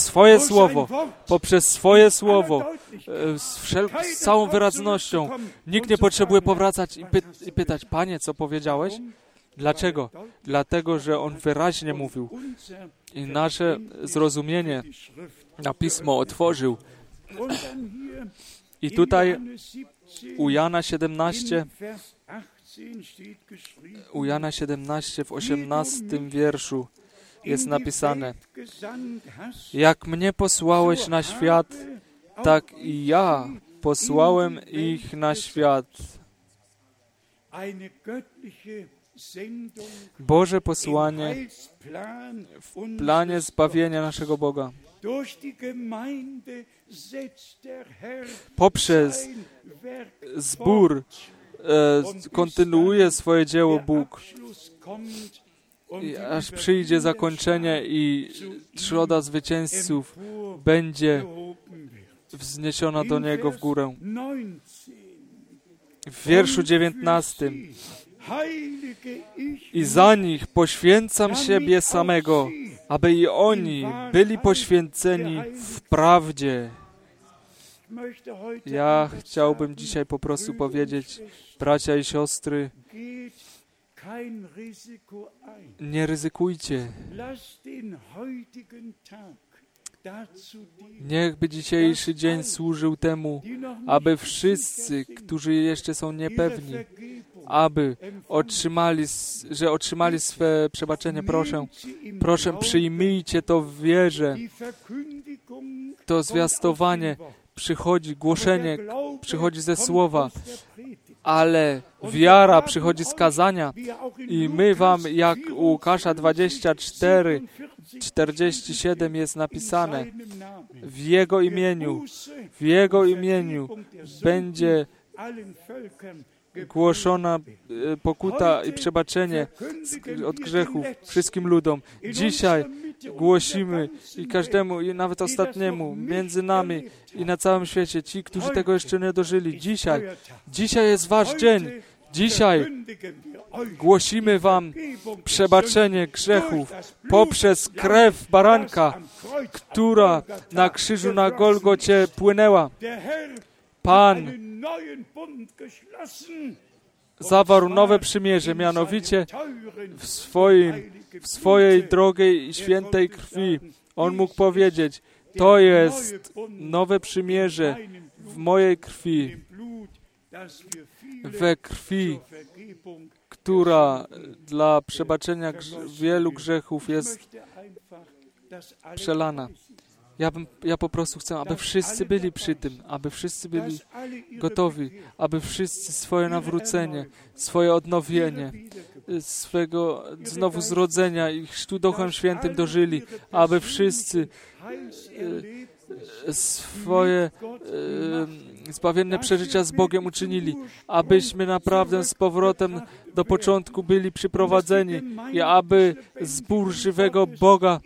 swoje słowo, z całą wyraźnością, nikt nie potrzebuje powracać i pytać, Panie, co powiedziałeś? Dlaczego? Dlatego, że On wyraźnie mówił i nasze zrozumienie na Pismo otworzył. I tutaj u Jana 17 w 18 wierszu jest napisane: Jak mnie posłałeś na świat, tak i ja posłałem ich na świat. Boże posłanie w planie zbawienia naszego Boga. Poprzez zbór kontynuuje swoje dzieło Bóg, aż przyjdzie zakończenie i trzoda zwycięzców będzie wzniesiona do Niego w górę. W wierszu 19: I za nich poświęcam siebie samego, aby i oni byli poświęceni w prawdzie. Ja chciałbym dzisiaj po prostu powiedzieć, bracia i siostry, nie ryzykujcie. Niechby dzisiejszy dzień służył temu, aby wszyscy, którzy jeszcze są niepewni, aby otrzymali swe przebaczenie. Proszę, przyjmijcie to w wierze. To zwiastowanie przychodzi, głoszenie przychodzi ze słowa, ale wiara przychodzi z kazania i my wam, jak u Łukasza 24:47 jest napisane, w Jego imieniu będzie głoszona pokuta i przebaczenie od grzechów wszystkim ludom. Dzisiaj głosimy i każdemu, i nawet ostatniemu, między nami i na całym świecie, ci, którzy tego jeszcze nie dożyli. Dzisiaj jest wasz dzień. Dzisiaj głosimy wam przebaczenie grzechów poprzez krew baranka, która na krzyżu na Golgocie płynęła. Pan zawarł nowe przymierze, mianowicie w swojej drogiej i świętej krwi. On mógł powiedzieć, to jest nowe przymierze w mojej krwi, we krwi, która dla przebaczenia wielu grzechów jest przelana. Ja po prostu chcę, aby wszyscy byli przy tym, aby wszyscy byli gotowi, aby wszyscy swoje nawrócenie, swoje odnowienie, swego znowu zrodzenia i chrztu Duchem Świętym dożyli, aby wszyscy swoje zbawienne przeżycia z Bogiem uczynili, abyśmy naprawdę z powrotem do początku byli przyprowadzeni i aby zbór żywego Boga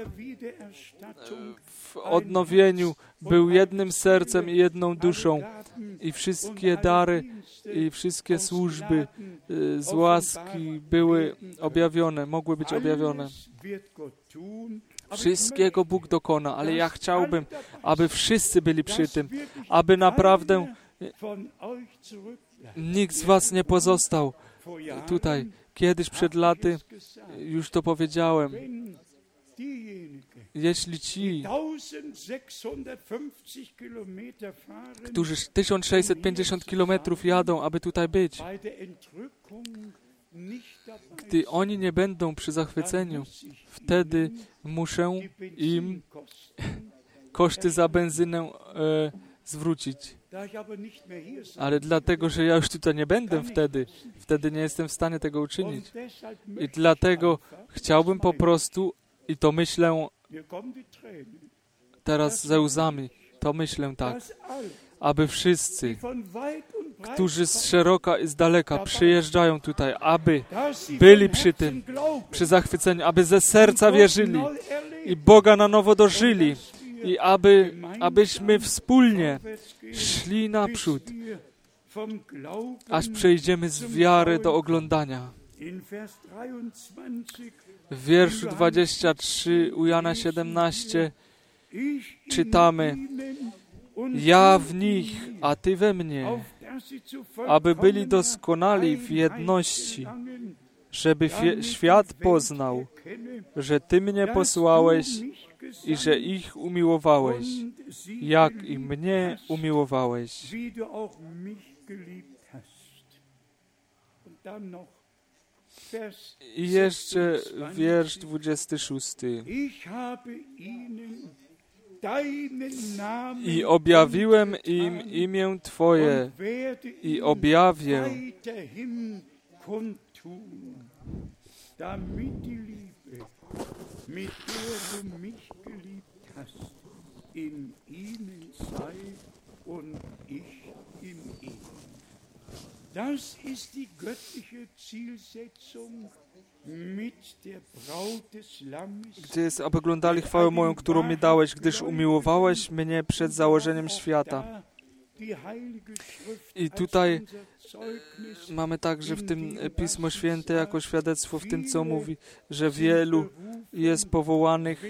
w odnowieniu był jednym sercem i jedną duszą i wszystkie dary i wszystkie służby z łaski były objawione, mogły być objawione. Wszystkiego Bóg dokona, ale ja chciałbym, aby wszyscy byli przy tym, aby naprawdę nikt z was nie pozostał tutaj. Kiedyś przed laty już to powiedziałem. Jeśli ci, którzy 1650 kilometrów jadą, aby tutaj być, gdy oni nie będą przy zachwyceniu, wtedy muszę im koszty za benzynę zwrócić. Ale dlatego, że ja już tutaj nie będę wtedy nie jestem w stanie tego uczynić. I dlatego chciałbym po prostu, i to myślę teraz ze łzami, to myślę tak, aby wszyscy, którzy z szeroka i z daleka przyjeżdżają tutaj, aby byli przy tym, przy zachwyceniu, aby ze serca wierzyli i Boga na nowo dożyli i abyśmy wspólnie szli naprzód, aż przejdziemy z wiary do oglądania. W wierszu 23 u Jana 17 czytamy: ja w nich, a Ty we mnie, aby byli doskonali w jedności, żeby świat poznał, że Ty mnie posłałeś i że ich umiłowałeś, jak i mnie umiłowałeś. I jeszcze wiersz 26. I objawiłem im imię Twoje i objawię, Das ist die göttliche Zielsetzung mit der Braut des Lammes. Gdzie jest, aby oglądali chwałę moją, którą mi dałeś, gdyż umiłowałeś mnie przed założeniem świata. I tutaj mamy także w tym Pismo Święte jako świadectwo w tym, co mówi, że wielu jest powołanych,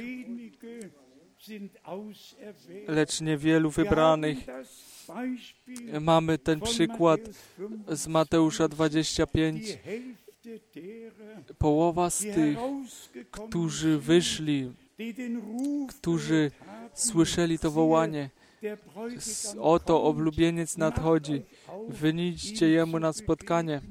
lecz niewielu wybranych. Mamy ten przykład z Mateusza 25. Połowa z tych, którzy wyszli, którzy słyszeli to wołanie: oto oblubieniec nadchodzi, wyjdźcie Jemu na spotkanie.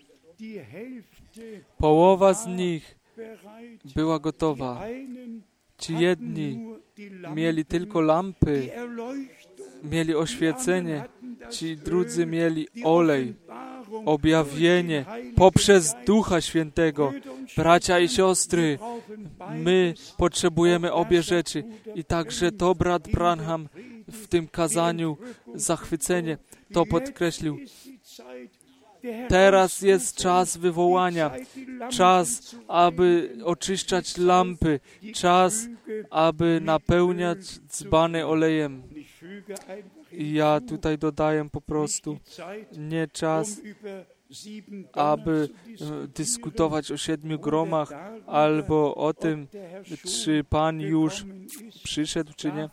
Połowa z nich była gotowa. Ci jedni mieli tylko lampy, mieli oświecenie, ci drudzy mieli olej, objawienie poprzez Ducha Świętego. Bracia i siostry, my potrzebujemy obie rzeczy. I także to brat Branham w tym kazaniu zachwycenie to podkreślił. Teraz jest czas wywołania, czas, aby oczyszczać lampy, czas, aby napełniać dzbany olejem. I ja tutaj dodaję po prostu nie czas, aby dyskutować o 7 gromach albo o tym, czy Pan już przyszedł, czy nie.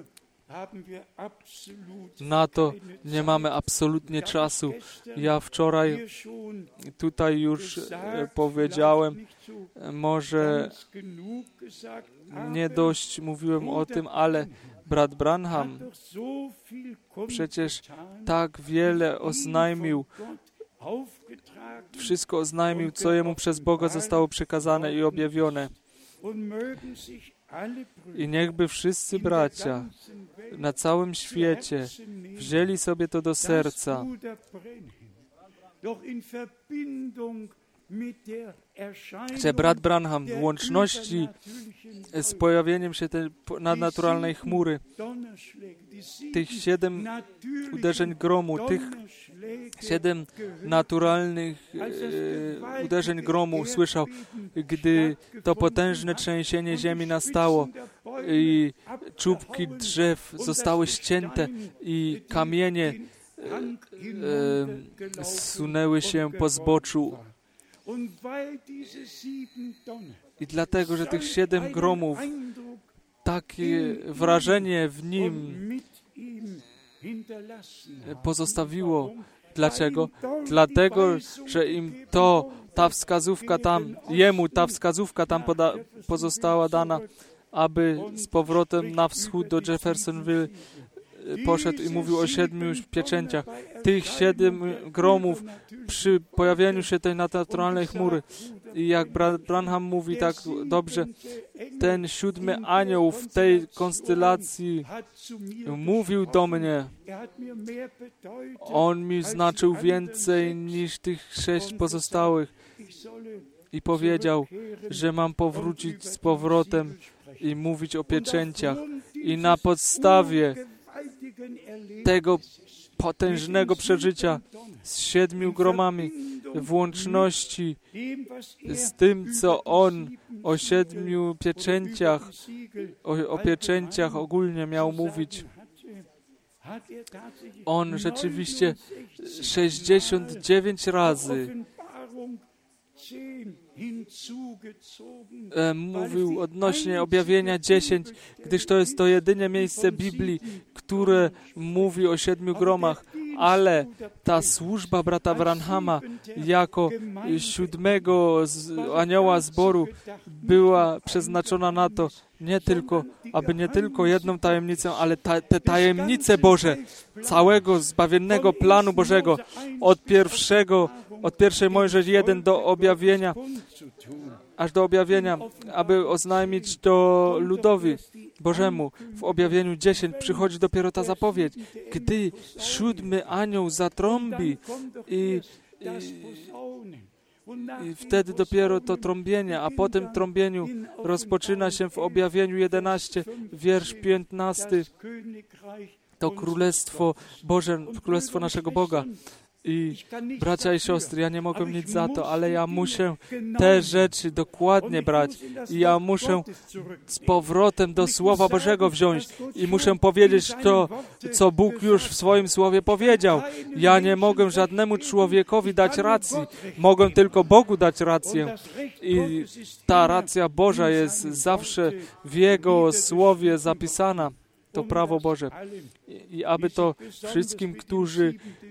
Na to nie mamy absolutnie czasu. Ja wczoraj tutaj już powiedziałem, może nie dość mówiłem o tym, ale brat Branham przecież tak wiele oznajmił, wszystko oznajmił, co jemu przez Boga zostało przekazane i objawione. I niechby wszyscy bracia na całym świecie wzięli sobie to do serca, że brat Branham w łączności z pojawieniem się tej nadnaturalnej chmury, tych 7 uderzeń gromu, tych 7 naturalnych uderzeń gromu słyszał, gdy to potężne trzęsienie ziemi nastało i czubki drzew zostały ścięte i kamienie zsunęły się po zboczu. I dlatego, że tych 7 gromów, takie wrażenie w nim pozostawiło. Dlaczego? Dlatego, że im ta wskazówka tam, jemu ta wskazówka tam pozostała dana, aby z powrotem na wschód do Jeffersonville poszedł i mówił o 7 pieczęciach. Tych 7 gromów przy pojawieniu się tej nadnaturalnej chmury. I jak Branham mówi tak dobrze, ten 7 anioł w tej konstelacji mówił do mnie. On mi znaczył więcej niż tych 6 pozostałych. I powiedział, że mam powrócić z powrotem i mówić o pieczęciach. I na podstawie tego potężnego przeżycia z 7 gromami w łączności z tym, co on o 7 pieczęciach, o pieczęciach ogólnie miał mówić. On rzeczywiście 69 razy mówił odnośnie objawienia 10, gdyż to jest to jedyne miejsce Biblii, które mówi o 7 gromach, ale ta służba brata Branhama jako 7 anioła zboru była przeznaczona na to, aby nie tylko jedną tajemnicę, ale te tajemnice Boże, całego zbawiennego planu Bożego, od pierwszej Mojżesz 1 do objawienia, aż do objawienia, aby oznajmić to ludowi Bożemu. W objawieniu 10 przychodzi dopiero ta zapowiedź, gdy 7 anioł zatrąbi i wtedy dopiero to trąbienie, a po tym trąbieniu rozpoczyna się w objawieniu 11, wiersz 15, to Królestwo Boże, Królestwo naszego Boga. I bracia i siostry, ja nie mogę nic za to, ale ja muszę te rzeczy dokładnie brać i ja muszę z powrotem do Słowa Bożego wziąć i muszę powiedzieć to, co Bóg już w swoim Słowie powiedział. Ja nie mogę żadnemu człowiekowi dać racji, mogę tylko Bogu dać rację. I ta racja Boża jest zawsze w Jego Słowie zapisana. To prawo Boże. I aby to wszystkim, którzy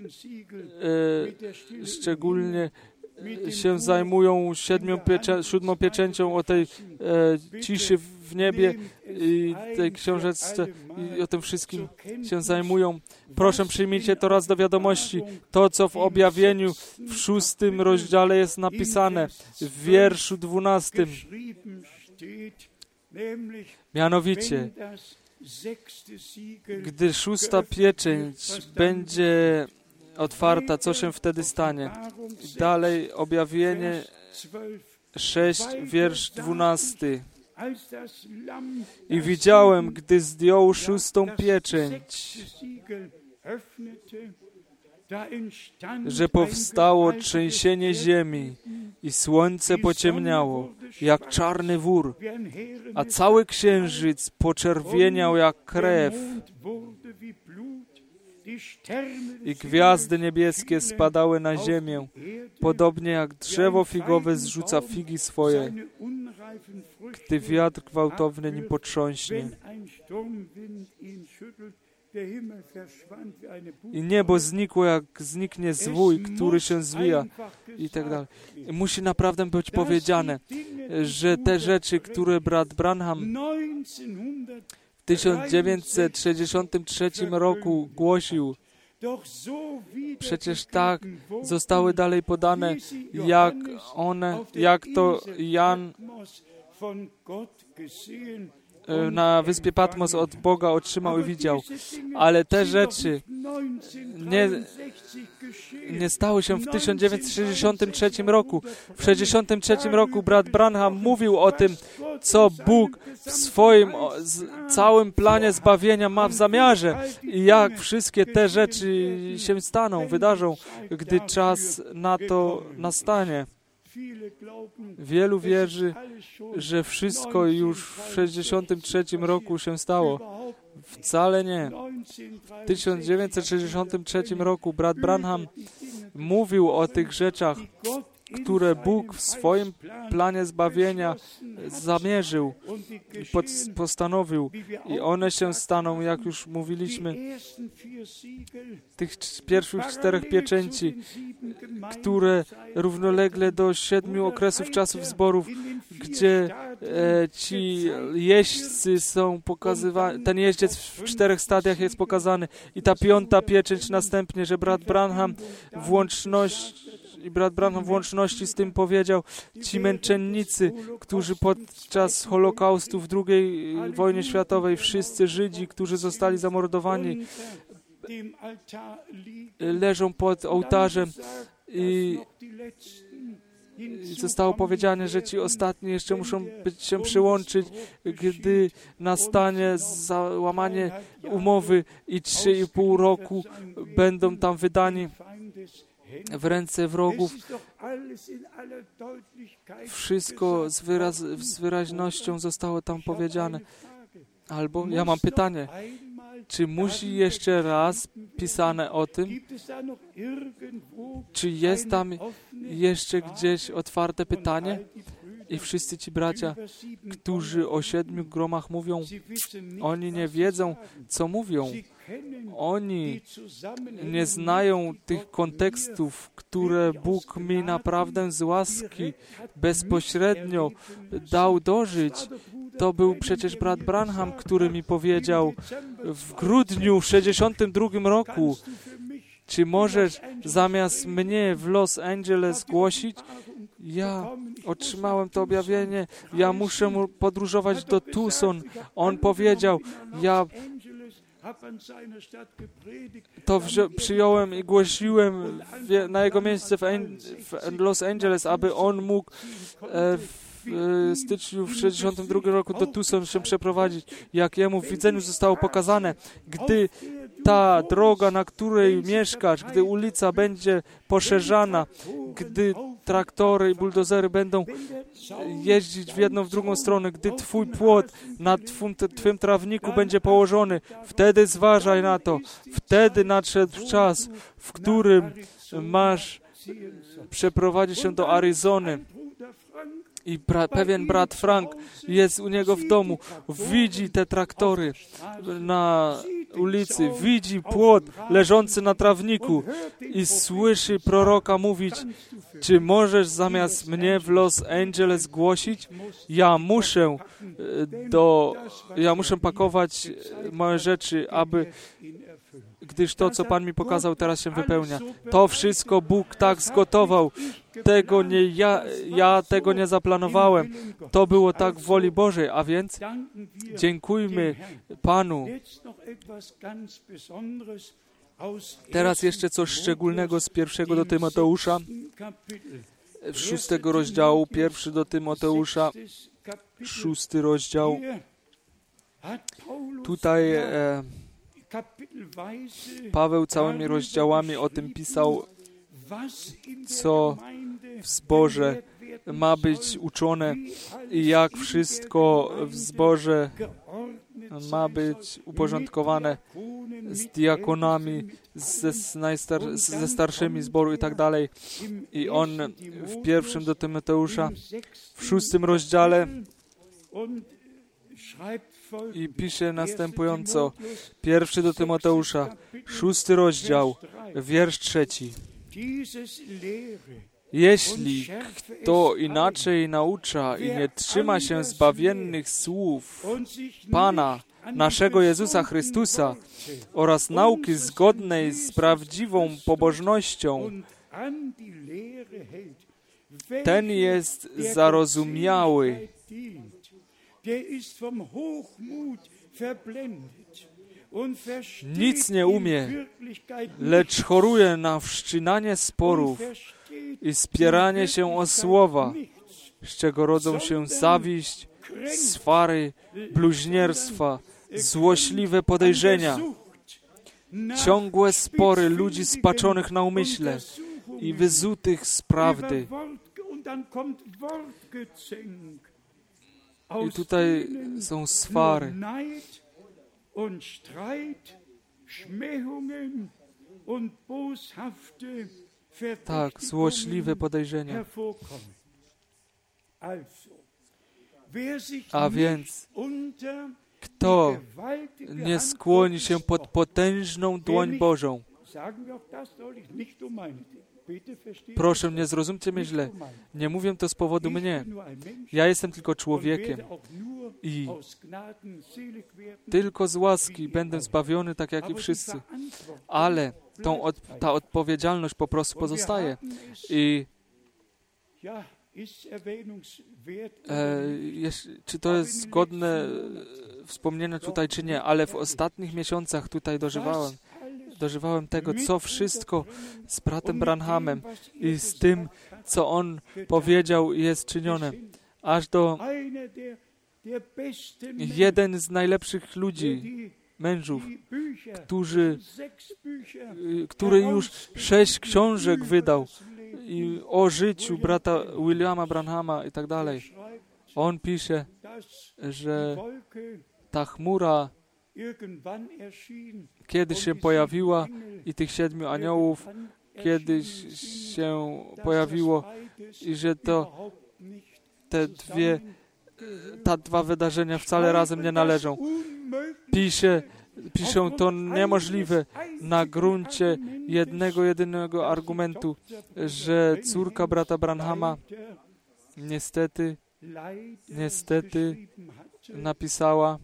szczególnie się zajmują 7 pieczęcią o tej ciszy w niebie i tej książeczce i o tym wszystkim się zajmują. Proszę, przyjmijcie to raz do wiadomości. To, co w objawieniu w 6 rozdziale jest napisane, w wierszu 12. Mianowicie, gdy 6 pieczęć będzie otwarta, co się wtedy stanie? Dalej objawienie 6, wiersz 12. I widziałem, gdy zdjął 6 pieczęć, że powstało trzęsienie ziemi i słońce pociemniało, jak czarny wór, a cały księżyc poczerwieniał jak krew i gwiazdy niebieskie spadały na ziemię, podobnie jak drzewo figowe zrzuca figi swoje, gdy wiatr gwałtowny nim potrząśnie. I niebo znikło, jak zniknie zwój, który się zwija i tak dalej. I musi naprawdę być powiedziane, że te rzeczy, które brat Branham w 1963 roku głosił, przecież tak zostały dalej podane, jak to Jan na wyspie Patmos od Boga otrzymał i widział. Ale te rzeczy nie stało się w 1963 roku. W 1963 roku brat Branham mówił o tym, co Bóg w swoim całym planie zbawienia ma w zamiarze i jak wszystkie te rzeczy się staną, wydarzą, gdy czas na to nastanie. Wielu wierzy, że wszystko już w 1963 roku się stało. Wcale nie. W 1963 roku brat Branham mówił o tych rzeczach, które Bóg w swoim planie zbawienia zamierzył i postanowił. I one się staną, jak już mówiliśmy, tych pierwszych 4 pieczęci, które równolegle do 7 okresów czasów zborów, gdzie ci jeźdźcy są pokazywani, ten jeździec w 4 stadiach jest pokazany i ta 5. pieczęć następnie, że brat Branham w łączności z tym powiedział, ci męczennicy, którzy podczas Holokaustu w II wojnie światowej, wszyscy Żydzi, którzy zostali zamordowani, leżą pod ołtarzem i zostało powiedziane, że ci ostatni jeszcze muszą się przyłączyć, gdy nastanie załamanie umowy i 3,5 roku będą tam wydani w ręce wrogów. Wszystko z wyraźnością zostało tam powiedziane. Albo ja mam pytanie, czy musi jeszcze raz pisane o tym? Czy jest tam jeszcze gdzieś otwarte pytanie? I wszyscy ci bracia, którzy o 7 gromach mówią, oni nie wiedzą, co mówią. Oni nie znają tych kontekstów, które Bóg mi naprawdę z łaski bezpośrednio dał dożyć. To był przecież brat Branham, który mi powiedział w grudniu 1962 roku, czy możesz zamiast mnie w Los Angeles głosić? Ja otrzymałem to objawienie, ja muszę podróżować do Tucson. On powiedział, ja to przyjąłem i głosiłem na jego miejsce w Los Angeles, aby on mógł w styczniu w 1962 roku do Tucson się przeprowadzić. Jak jemu w widzeniu zostało pokazane, gdy ta droga, na której mieszkasz, gdy ulica będzie poszerzana, gdy traktory i buldozery będą jeździć w jedną, w drugą stronę, gdy Twój płot na Twym trawniku będzie położony, wtedy zważaj na to. Wtedy nadszedł czas, w którym masz przeprowadzić się do Arizony. I pewien brat Frank jest u niego w domu, widzi te traktory na ulicy, widzi płot leżący na trawniku i słyszy proroka mówić, czy możesz zamiast mnie w Los Angeles głosić? Ja muszę pakować moje rzeczy, gdyż to, co Pan mi pokazał, teraz się wypełnia. To wszystko Bóg tak zgotował. Ja tego nie zaplanowałem. To było tak w woli Bożej, a więc dziękujmy Panu. Teraz jeszcze coś szczególnego z 1 do Tymoteusza, 6 rozdziału, 1 do Tymoteusza, 6 rozdział. Tutaj Paweł całymi rozdziałami o tym pisał, co w zborze ma być uczone i jak wszystko w zborze ma być uporządkowane z diakonami, ze starszymi zboru i tak dalej. I on w 1 do Tymoteusza, w 6 rozdziale i pisze następująco. 1 do Tymoteusza, 6 rozdział, wiersz 3. Jeśli kto inaczej naucza i nie trzyma się zbawiennych słów Pana, naszego Jezusa Chrystusa oraz nauki zgodnej z prawdziwą pobożnością, ten jest zarozumiały. Nic nie umie lecz choruje na wszczynanie sporów i spieranie się o słowa, z czego rodzą się zawiść, swary, bluźnierstwa, złośliwe podejrzenia, ciągłe spory ludzi spaczonych na umyśle i wyzutych z prawdy. I tutaj są swary. Tak, złośliwe podejrzenia. A więc kto nie skłoni się pod potężną dłoń Bożą? Proszę, nie zrozumcie mnie źle. Nie mówię to z powodu mnie. Ja jestem tylko człowiekiem i tylko z łaski będę zbawiony, tak jak i wszyscy. Ale ta odpowiedzialność po prostu pozostaje. I czy to jest godne wspomnienia tutaj, czy nie, ale w ostatnich miesiącach tutaj dożywałem tego, co wszystko z bratem Branhamem i z tym, co on powiedział, jest czynione. Aż do jeden z najlepszych ludzi, mężów, który już 6 książek wydał i o życiu brata Williama Branhama i tak dalej. On pisze, że ta chmura kiedyś się pojawiła i tych 7 aniołów kiedyś się pojawiło i że te dwa wydarzenia wcale razem nie należą. Piszą to niemożliwe na gruncie jedynego argumentu, że córka brata Branhama niestety napisała,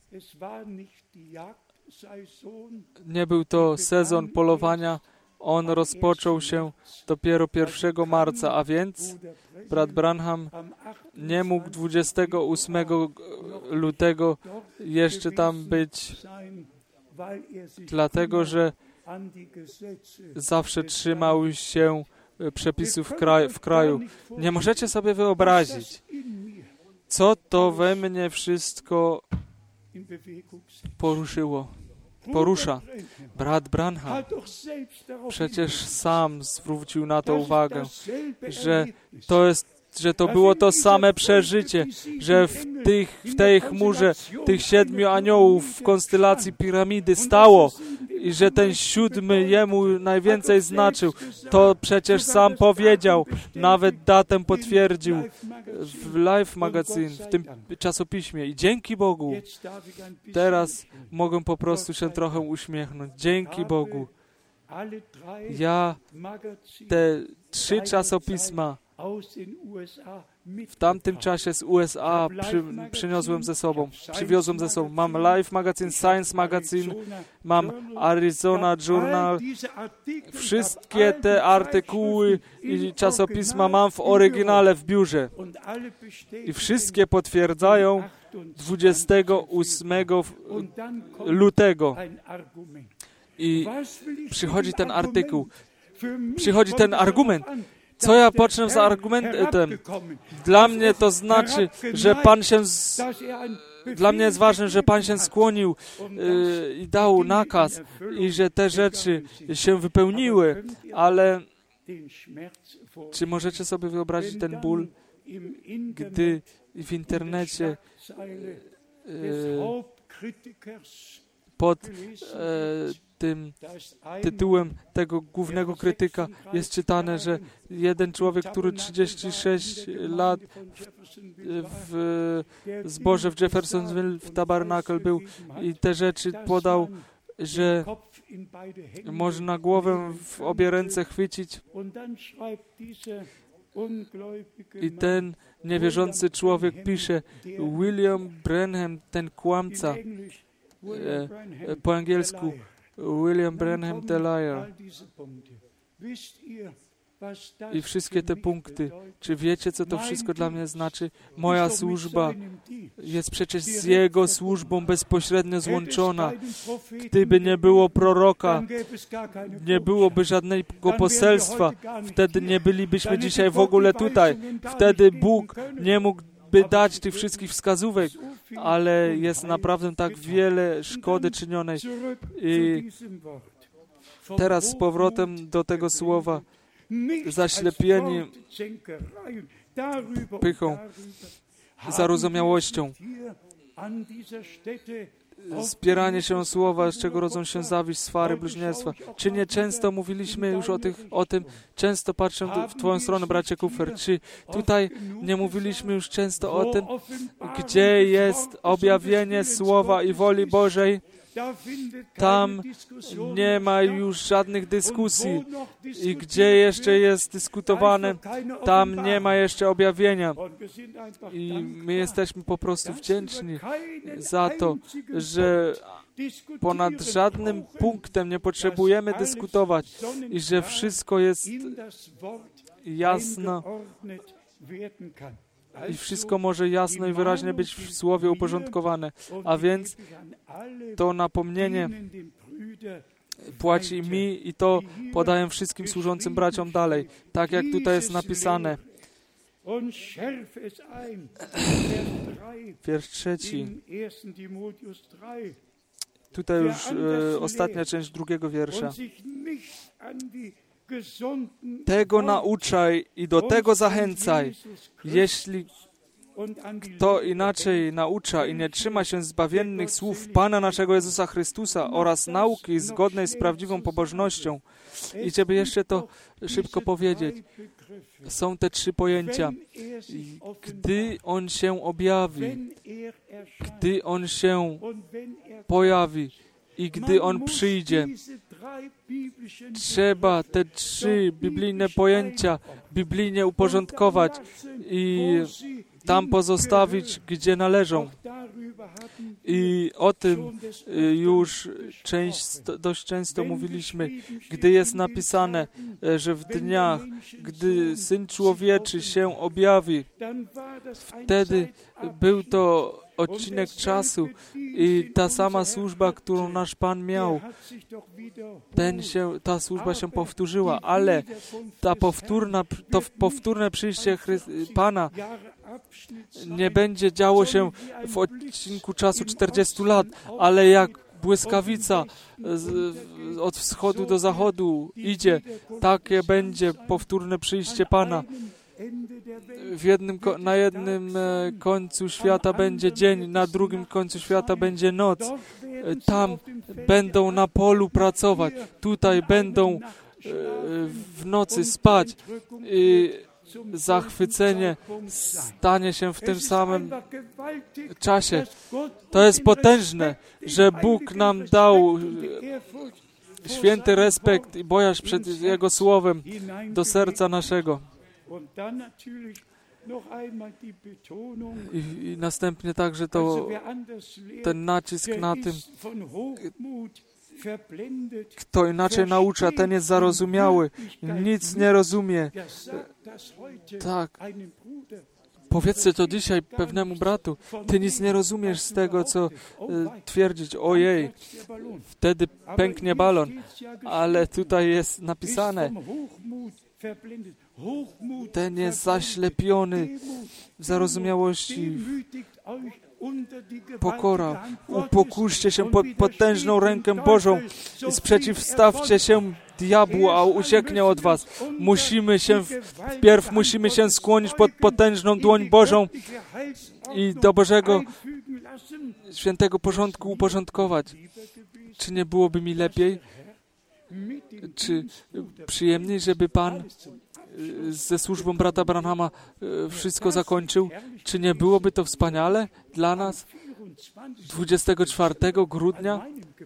nie był to sezon polowania, on rozpoczął się dopiero 1 marca, a więc brat Branham nie mógł 28 lutego jeszcze tam być, dlatego że zawsze trzymał się przepisów w kraju. Nie możecie sobie wyobrazić, co to we mnie wszystko porusza. Brat Branham przecież sam zwrócił na to uwagę, że to było to same przeżycie, że w tej chmurze tych 7 aniołów w konstelacji piramidy stało i że ten 7 jemu najwięcej znaczył. To przecież sam powiedział, nawet datę potwierdził w Life Magazine, w tym czasopiśmie. I dzięki Bogu, teraz mogę po prostu się trochę uśmiechnąć. Dzięki Bogu. Ja te 3 czasopisma w tamtym czasie z USA przywiozłem ze sobą. Mam Life Magazine, Science Magazine, mam Arizona Journal. Wszystkie te artykuły i czasopisma mam w oryginale w biurze. I wszystkie potwierdzają 28 lutego. I przychodzi ten argument. Co ja pocznę za argumentem? Dla mnie to znaczy, że dla mnie jest ważne, że Pan się skłonił i dał nakaz i że te rzeczy się wypełniły, ale czy możecie sobie wyobrazić ten ból, gdy w internecie pod tym tytułem tego głównego krytyka jest czytane, że jeden człowiek, który 36 lat w zborze w Jeffersonville w Tabernacle był i te rzeczy podał, że można głowę w obie ręce chwycić i ten niewierzący człowiek pisze, William Branham, ten kłamca, po angielsku William Branham the liar. i wszystkie te punkty. Czy wiecie, co to wszystko dla mnie znaczy? Moja służba jest przecież z Jego służbą bezpośrednio złączona. Gdyby nie było proroka, nie byłoby żadnego poselstwa, wtedy nie bylibyśmy dzisiaj w ogóle tutaj. Wtedy Bóg nie mógłby dać tych wszystkich wskazówek, ale jest naprawdę tak wiele szkody czynionej. I teraz z powrotem do tego słowa. Zaślepieni pychą, zarozumiałością, spieranie się o słowa, z czego rodzą się zawiść, swary, bluźnierstwa. Czy nie często mówiliśmy już o tym, często patrzę w Twoją stronę, bracie Kufer, czy tutaj nie mówiliśmy już często o tym, gdzie jest objawienie słowa i woli Bożej? Tam nie ma już żadnych dyskusji i gdzie jeszcze jest dyskutowane, tam nie ma jeszcze objawienia. I my jesteśmy po prostu wdzięczni za to, że ponad żadnym punktem nie potrzebujemy dyskutować i że wszystko jest jasno i wszystko może jasno i wyraźnie być w Słowie uporządkowane. A więc to napomnienie płaci mi i to podaję wszystkim służącym braciom dalej. Tak jak tutaj jest napisane. Wiersz 3. Tutaj już ostatnia część 2 wiersza. Tego nauczaj i do tego zachęcaj. Jeśli kto inaczej naucza i nie trzyma się zbawiennych słów Pana naszego Jezusa Chrystusa oraz nauki zgodnej z prawdziwą pobożnością. I żeby jeszcze to szybko powiedzieć, są te 3 pojęcia. Gdy On się objawi, gdy On się pojawi i gdy On przyjdzie, trzeba te 3 biblijne pojęcia biblijnie uporządkować i tam pozostawić, gdzie należą. I o tym już dość często mówiliśmy, gdy jest napisane, że w dniach, gdy Syn Człowieczy się objawi, wtedy był to odcinek czasu i ta sama służba, którą nasz Pan miał, ta służba się powtórzyła, ale to powtórne przyjście Pana nie będzie działo się w odcinku czasu 40 lat, ale jak błyskawica od wschodu do zachodu idzie, takie będzie powtórne przyjście Pana. Na jednym końcu świata będzie dzień, na drugim końcu świata będzie noc. Tam będą na polu pracować, tutaj będą w nocy spać. I zachwycenie stanie się w tym samym czasie. To jest potężne, że Bóg nam dał święty respekt i bojaźń przed Jego Słowem do serca naszego. I następnie także ten nacisk na tym, kto inaczej naucza, ten jest zarozumiały, nic nie rozumie. Tak. Powiedzcie to dzisiaj pewnemu bratu. Ty nic nie rozumiesz z tego, co twierdzić. Ojej, wtedy pęknie balon. Ale tutaj jest napisane, ten jest zaślepiony w zarozumiałości, pokora. Upokurzcie się pod potężną rękę Bożą i sprzeciwstawcie się diabłu, a ucieknie od was. Wpierw musimy się skłonić pod potężną dłoń Bożą i do Bożego świętego porządku uporządkować. Czy nie byłoby mi lepiej? Czy przyjemniej, żeby Pan ze służbą brata Branhama wszystko zakończył? Czy nie byłoby to wspaniale dla nas 24 grudnia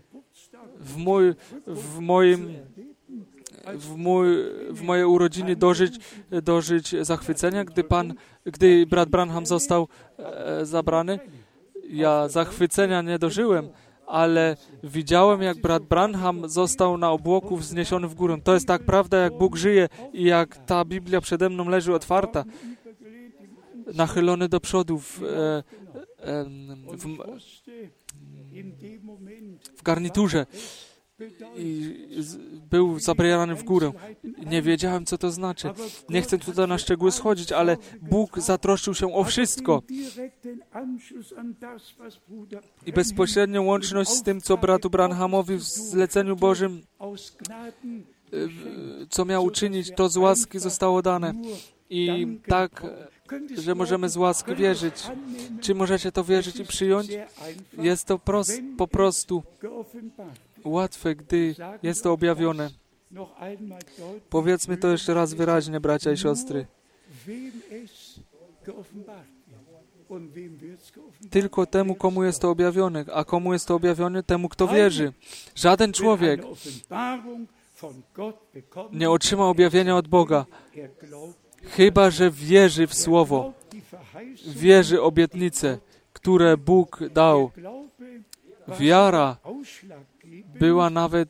w mojej urodziny dożyć zachwycenia, gdy brat Branham został zabrany? Ja zachwycenia nie dożyłem, ale widziałem, jak brat Branham został na obłoku wzniesiony w górę. To jest tak prawda, jak Bóg żyje i jak ta Biblia przede mną leży otwarta, nachylony do przodu w garniturze i był zabrany w górę. Nie wiedziałem, co to znaczy. Nie chcę tutaj na szczegóły schodzić, ale Bóg zatroszczył się o wszystko. I bezpośrednią łączność z tym, co bratu Branhamowi w zleceniu Bożym, co miał uczynić, to z łaski zostało dane. I tak, że możemy z łaski wierzyć. Czy możecie to wierzyć i przyjąć? Jest to po prostu łatwe, gdy jest to objawione. Powiedzmy to jeszcze raz wyraźnie, bracia i siostry. Tylko temu, komu jest to objawione. A komu jest to objawione? Temu, kto wierzy. Żaden człowiek nie otrzyma objawienia od Boga, chyba że wierzy w Słowo, wierzy obietnice, które Bóg dał. Wiara była nawet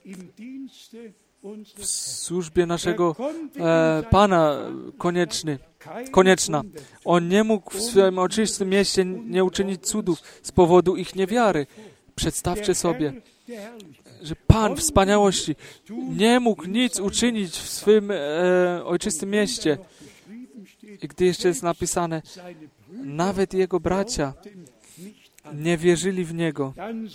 w służbie naszego Pana konieczna. On nie mógł w swoim oczywistym mieście nie uczynić cudów z powodu ich niewiary. Przedstawcie sobie, że Pan wspaniałości nie mógł nic uczynić w swym ojczystym mieście. I gdy jeszcze jest napisane, nawet Jego bracia nie wierzyli w Niego.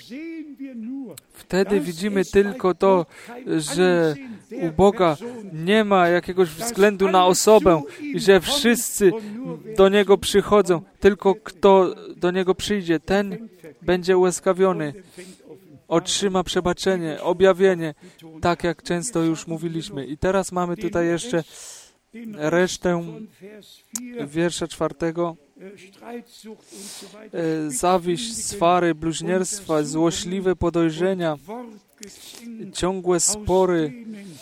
Wtedy widzimy tylko to, że u Boga nie ma jakiegoś względu na osobę i że wszyscy do Niego przychodzą. Tylko kto do Niego przyjdzie, ten będzie ułaskawiony. Otrzyma przebaczenie, objawienie, tak jak często już mówiliśmy. I teraz mamy tutaj jeszcze resztę wiersza 4. Zawiść, swary, bluźnierstwa, złośliwe podejrzenia, ciągłe spory,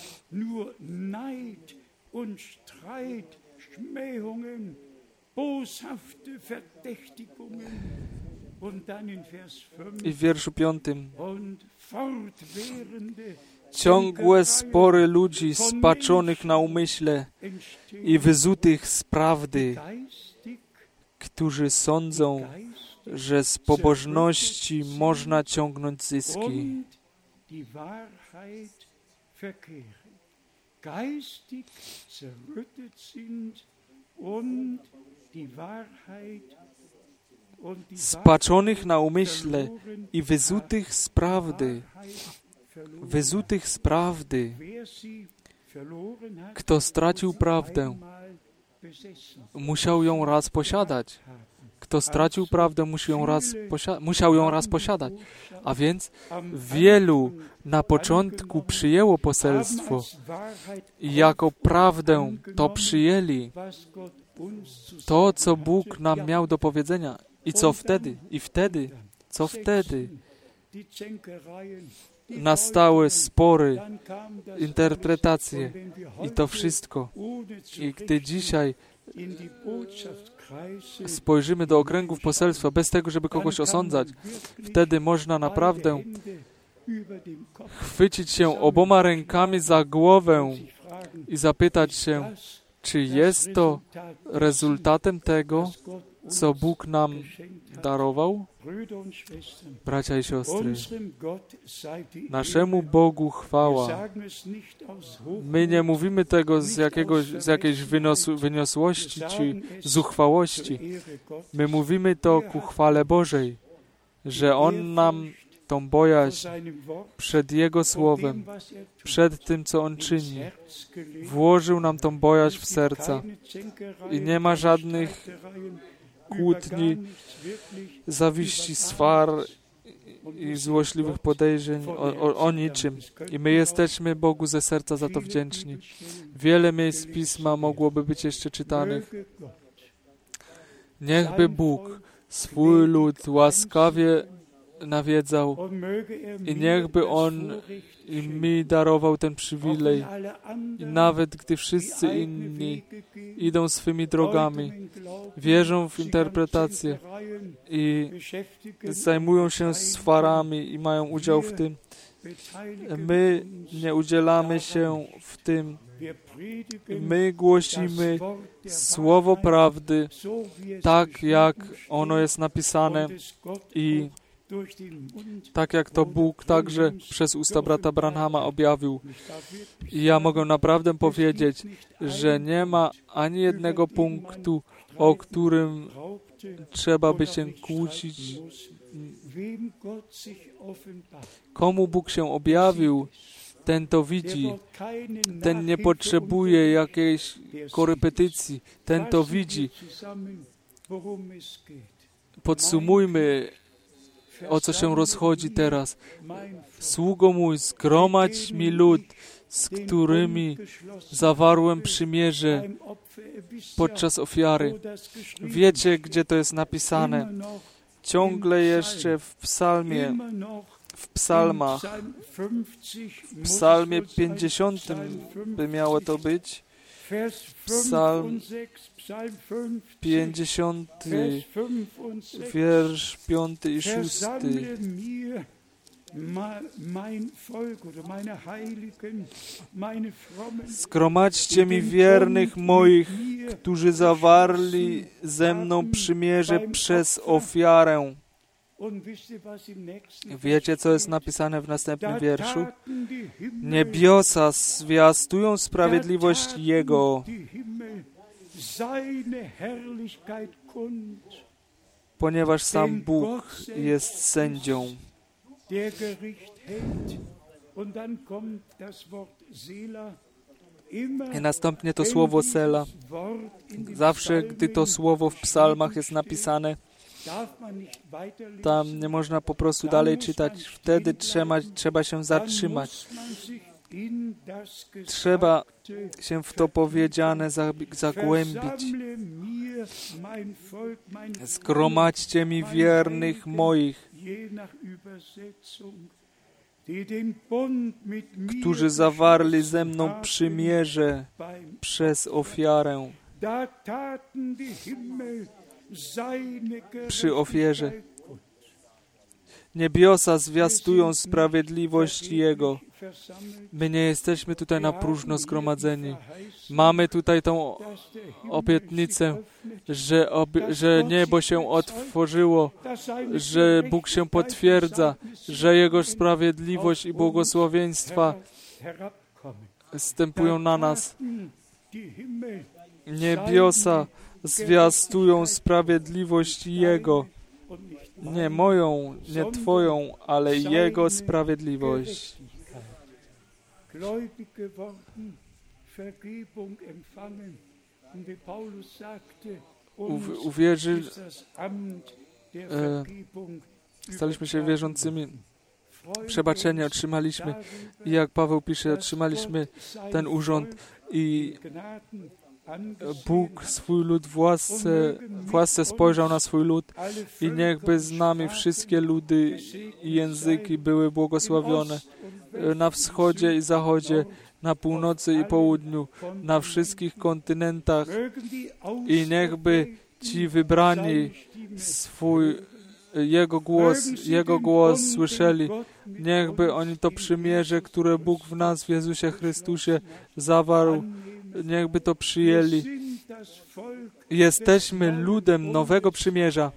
i w wierszu 5. Ciągłe spory ludzi spaczonych na umyśle i wyzutych z prawdy, którzy sądzą, że z pobożności można ciągnąć zyski. Spaczonych na umyśle i wyzutych z prawdy. Wyzutych z prawdy. Kto stracił prawdę, musiał ją raz posiadać. Kto stracił prawdę, musiał ją raz posiadać. A więc wielu na początku przyjęło poselstwo i jako prawdę to przyjęli. To, co Bóg nam miał do powiedzenia. I co wtedy? Co wtedy? Nastały spory, interpretacje i to wszystko. I gdy dzisiaj spojrzymy do okręgów poselstwa bez tego, żeby kogoś osądzać, wtedy można naprawdę chwycić się oboma rękami za głowę i zapytać się, czy jest to rezultatem tego, co Bóg nam darował? Bracia i siostry, naszemu Bogu chwała. My nie mówimy tego z jakiejś wyniosłości czy zuchwałości. My mówimy to ku chwale Bożej, że On nam tą bojaźń przed Jego Słowem, przed tym, co On czyni, włożył nam tą bojaźń w serca i nie ma żadnych kłótni, zawiści, swar i złośliwych podejrzeń o niczym. I my jesteśmy Bogu ze serca za to wdzięczni. Wiele miejsc Pisma mogłoby być jeszcze czytanych. Niechby Bóg swój lud łaskawie nawiedzał i niechby On mi darował ten przywilej. I nawet gdy wszyscy inni idą swymi drogami, wierzą w interpretację i zajmują się swarami i mają udział w tym, my nie udzielamy się w tym. My głosimy słowo prawdy, tak jak ono jest napisane i tak jak to Bóg także przez usta brata Branhama objawił. I ja mogę naprawdę powiedzieć, że nie ma ani jednego punktu, o którym trzeba by się kłócić. Komu Bóg się objawił, ten to widzi. Ten nie potrzebuje jakiejś korepetycji. Ten to widzi. Podsumujmy, o co się rozchodzi teraz. Sługo mój, zgromadź mi lud, z którymi zawarłem przymierze podczas ofiary. Wiecie, gdzie to jest napisane? Ciągle jeszcze w psalmie, w psalmach, w psalmie 50 by miało to być. Psalm 50, wiersz 5 i 6. Zgromadźcie mi wiernych moich, którzy zawarli ze mną przymierze przez ofiarę. Wiecie, co jest napisane w następnym wierszu? Niebiosa zwiastują sprawiedliwość Jego, ponieważ sam Bóg jest sędzią. I następnie to słowo Sela. Zawsze, gdy to słowo w psalmach jest napisane, tam nie można po prostu dalej czytać. Wtedy trzeba się zatrzymać. Trzeba się w to powiedziane zagłębić. Zgromadźcie mi wiernych moich, którzy zawarli ze mną przymierze przez ofiarę. Przy ofierze. Niebiosa zwiastują sprawiedliwość Jego. My nie jesteśmy tutaj na próżno zgromadzeni. Mamy tutaj tą obietnicę, że niebo się otworzyło, że Bóg się potwierdza, że Jego sprawiedliwość i błogosławieństwa zstępują na nas. Niebiosa zwiastują sprawiedliwość Jego. Nie moją, nie Twoją, ale Jego sprawiedliwość. Staliśmy się wierzącymi. Przebaczenie otrzymaliśmy. I jak Paweł pisze, otrzymaliśmy ten urząd i Bóg swój lud w łasce spojrzał na swój lud i niechby z nami wszystkie ludy i języki były błogosławione na wschodzie i zachodzie, na północy i południu, na wszystkich kontynentach i niechby ci wybrani Jego głos słyszeli. Niechby oni to przymierze, które Bóg w nas w Jezusie Chrystusie zawarł, niechby to przyjęli. Jesteśmy ludem nowego przymierza.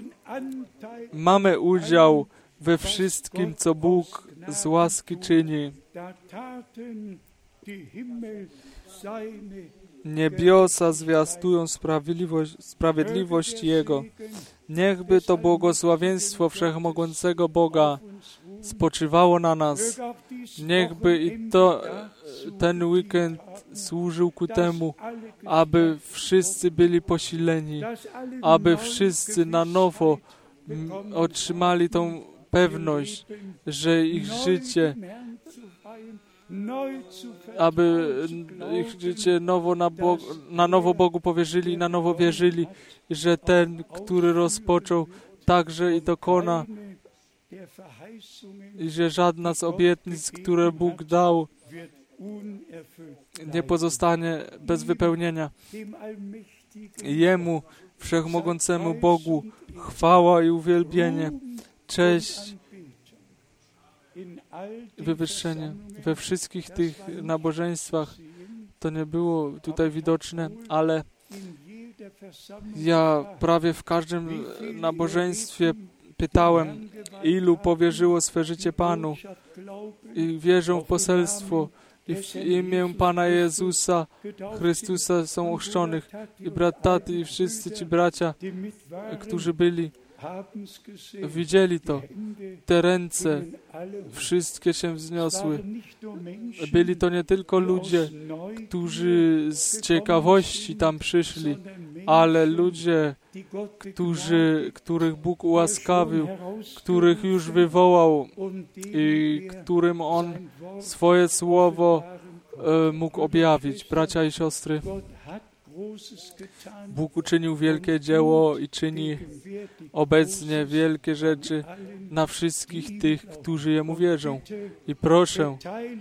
Mamy udział we wszystkim, co Bóg z łaski czyni. Niebiosa zwiastują sprawiedliwość Jego. Niechby to błogosławieństwo Wszechmogącego Boga spoczywało na nas. Niechby i ten weekend służył ku temu, aby wszyscy byli posileni, aby wszyscy na nowo otrzymali tą pewność, że ich życie, aby ich życie na nowo Bogu powierzyli, na nowo wierzyli, że ten, który rozpoczął, także i dokona i że żadna z obietnic, które Bóg dał, nie pozostanie bez wypełnienia. Jemu, Wszechmogącemu Bogu, chwała i uwielbienie, cześć, wywyższenie. We wszystkich tych nabożeństwach to nie było tutaj widoczne, ale ja prawie w każdym nabożeństwie pytałem, ilu powierzyło swe życie Panu i wierzą w poselstwo i w imię Pana Jezusa Chrystusa są ochrzczonych. I brat Taty i wszyscy ci bracia, którzy byli, widzieli to. Te ręce wszystkie się wzniosły. Byli to nie tylko ludzie, którzy z ciekawości tam przyszli, ale ludzie, których Bóg ułaskawił, których już wywołał i którym On swoje słowo mógł objawić. Bracia i siostry, Bóg uczynił wielkie dzieło i czyni obecnie wielkie rzeczy na wszystkich tych, którzy Jemu wierzą. I proszę,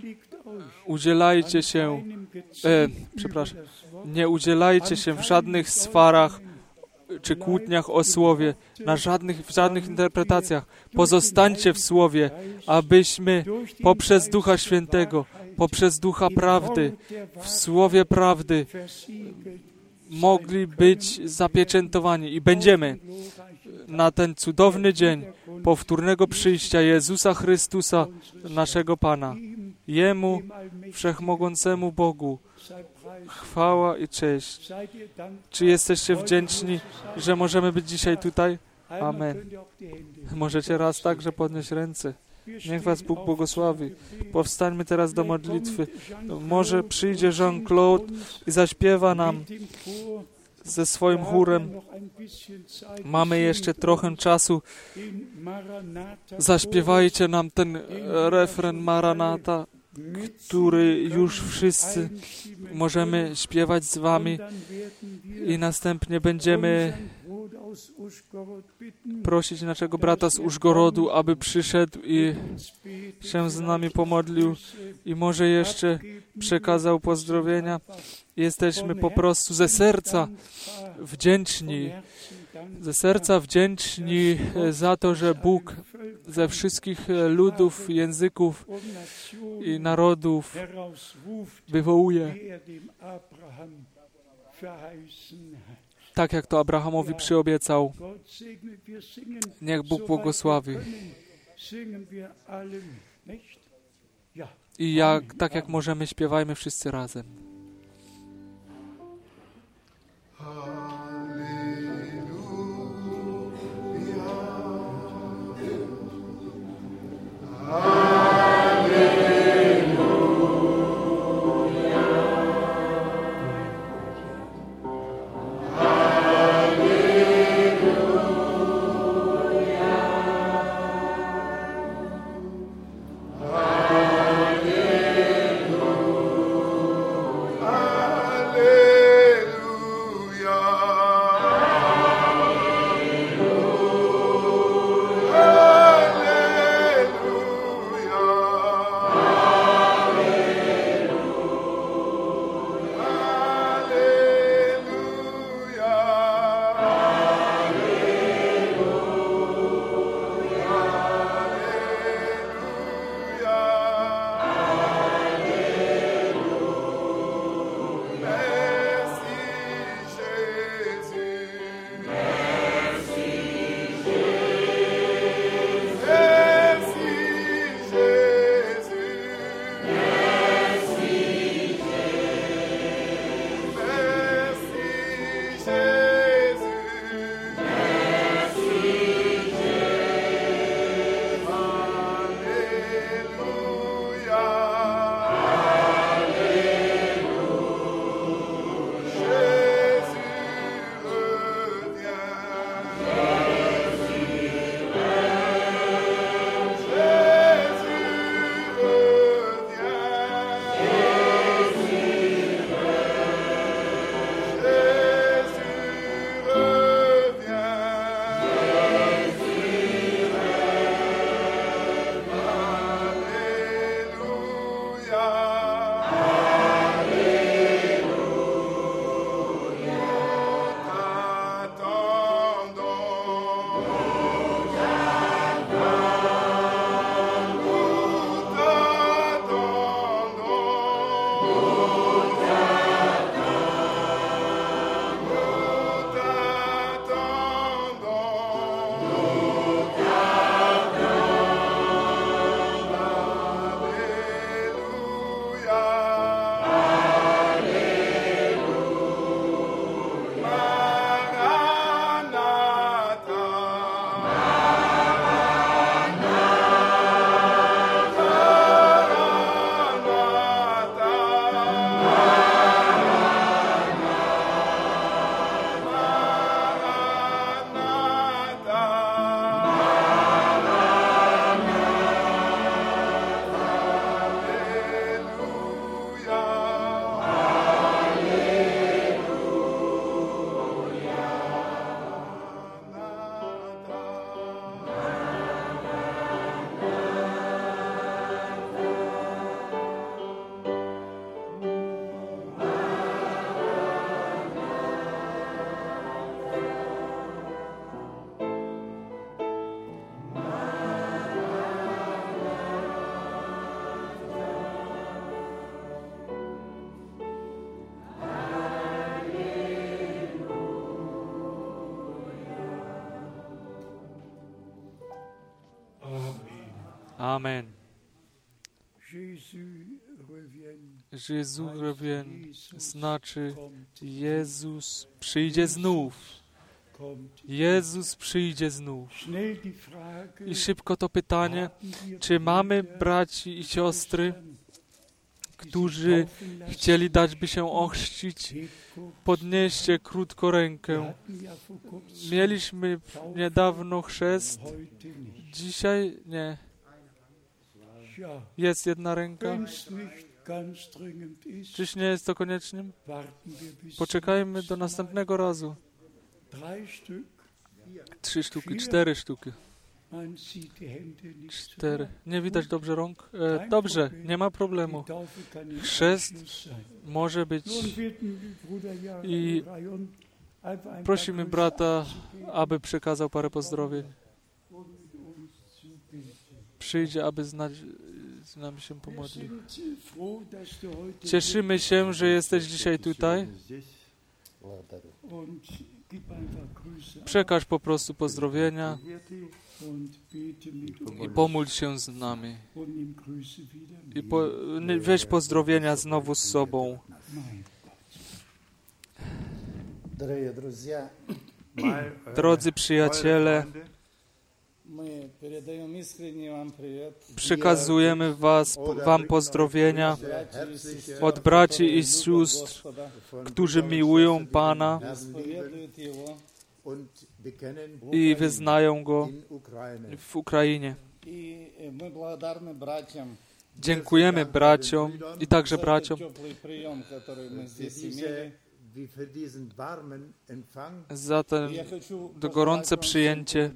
nie udzielajcie się w żadnych swarach czy kłótniach o Słowie, w żadnych interpretacjach. Pozostańcie w Słowie, abyśmy poprzez Ducha Świętego, poprzez Ducha Prawdy, w Słowie Prawdy mogli być zapieczętowani i będziemy na ten cudowny dzień powtórnego przyjścia Jezusa Chrystusa, naszego Pana. Jemu, Wszechmogącemu Bogu, chwała i cześć. Czy jesteście wdzięczni, że możemy być dzisiaj tutaj? Amen. Możecie raz także podnieść ręce. Niech was Bóg błogosławi. Powstańmy teraz do modlitwy. Może przyjdzie Jean-Claude i zaśpiewa nam ze swoim chórem. Mamy jeszcze trochę czasu. Zaśpiewajcie nam ten refren Maranata, który już wszyscy możemy śpiewać z wami i następnie będziemy prosić naszego brata z Użgorodu, aby przyszedł i się z nami pomodlił i może jeszcze przekazał pozdrowienia. Jesteśmy po prostu ze serca wdzięczni za to, że Bóg ze wszystkich ludów, języków i narodów wywołuje, tak jak to Abrahamowi przyobiecał. Niech Bóg błogosławi. I tak jak możemy, śpiewajmy wszyscy razem. Alleluia. Amen. Jésus revient znaczy Jezus przyjdzie znów. Jezus przyjdzie znów. I szybko to pytanie, czy mamy braci i siostry, którzy chcieli dać by się ochrzcić? Podnieście krótko rękę. Mieliśmy niedawno chrzest. Dzisiaj nie. Jest jedna ręka. Czyż nie jest to koniecznym? Poczekajmy do następnego razu. 3 sztuki, 4 sztuki. 4. Nie widać dobrze rąk? Dobrze, nie ma problemu. Chrzest może być i prosimy brata, aby przekazał parę pozdrowień. Przyjdzie, aby z nami się pomodlił. Cieszymy się, że jesteś dzisiaj tutaj. Przekaż po prostu pozdrowienia i pomódl się z nami. I weź pozdrowienia znowu z sobą. Drodzy przyjaciele, przekazujemy wam pozdrowienia od braci i sióstr, którzy miłują Pana i wyznają Go w Ukrainie. Dziękujemy braciom i także braciom za to gorące przyjęcie.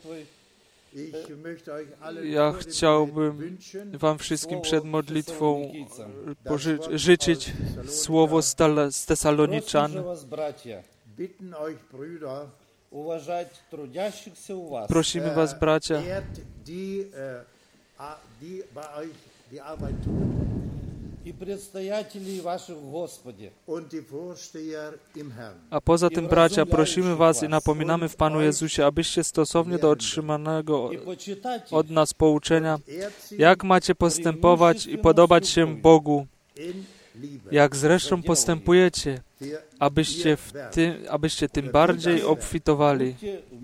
Ja chciałbym wam wszystkim przed modlitwą życzyć słowo z Tesaloniczan. Prosimy was, bracia, a poza tym, bracia, prosimy was i napominamy w Panu Jezusie, abyście stosownie do otrzymanego od nas pouczenia, jak macie postępować i podobać się Bogu, jak zresztą postępujecie, abyście tym bardziej obfitowali.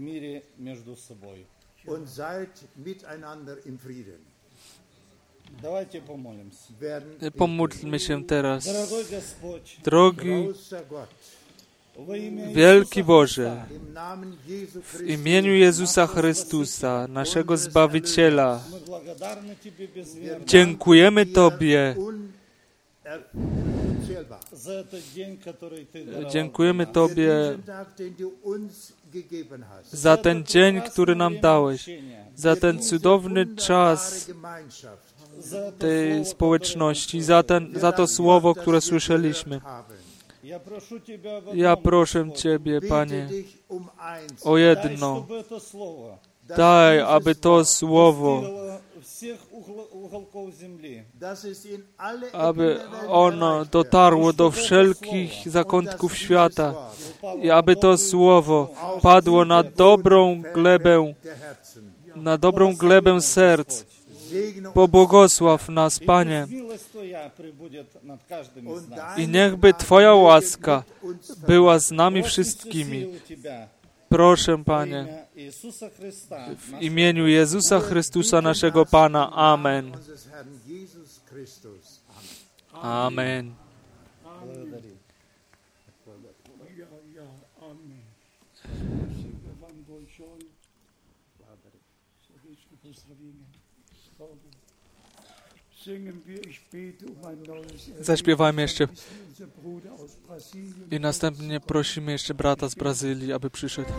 Pomódlmy się teraz. Drogi wielki Boże, w imieniu Jezusa Chrystusa, naszego Zbawiciela, dziękujemy Tobie. Dziękujemy Tobie za ten dzień, który nam dałeś, za ten cudowny czas tej społeczności, za to słowo, które słyszeliśmy. Ja proszę Ciebie, Panie, o jedno. Daj, aby to słowo, aby ono dotarło do wszelkich zakątków świata i aby to słowo padło na dobrą glebę serc. Pobłogosław nas, Panie, i niechby Twoja łaska była z nami wszystkimi. Proszę, Panie, w imieniu Jezusa Chrystusa, naszego Pana. Amen. Amen. Zaśpiewajmy jeszcze i następnie prosimy jeszcze brata z Brazylii, aby przyszedł.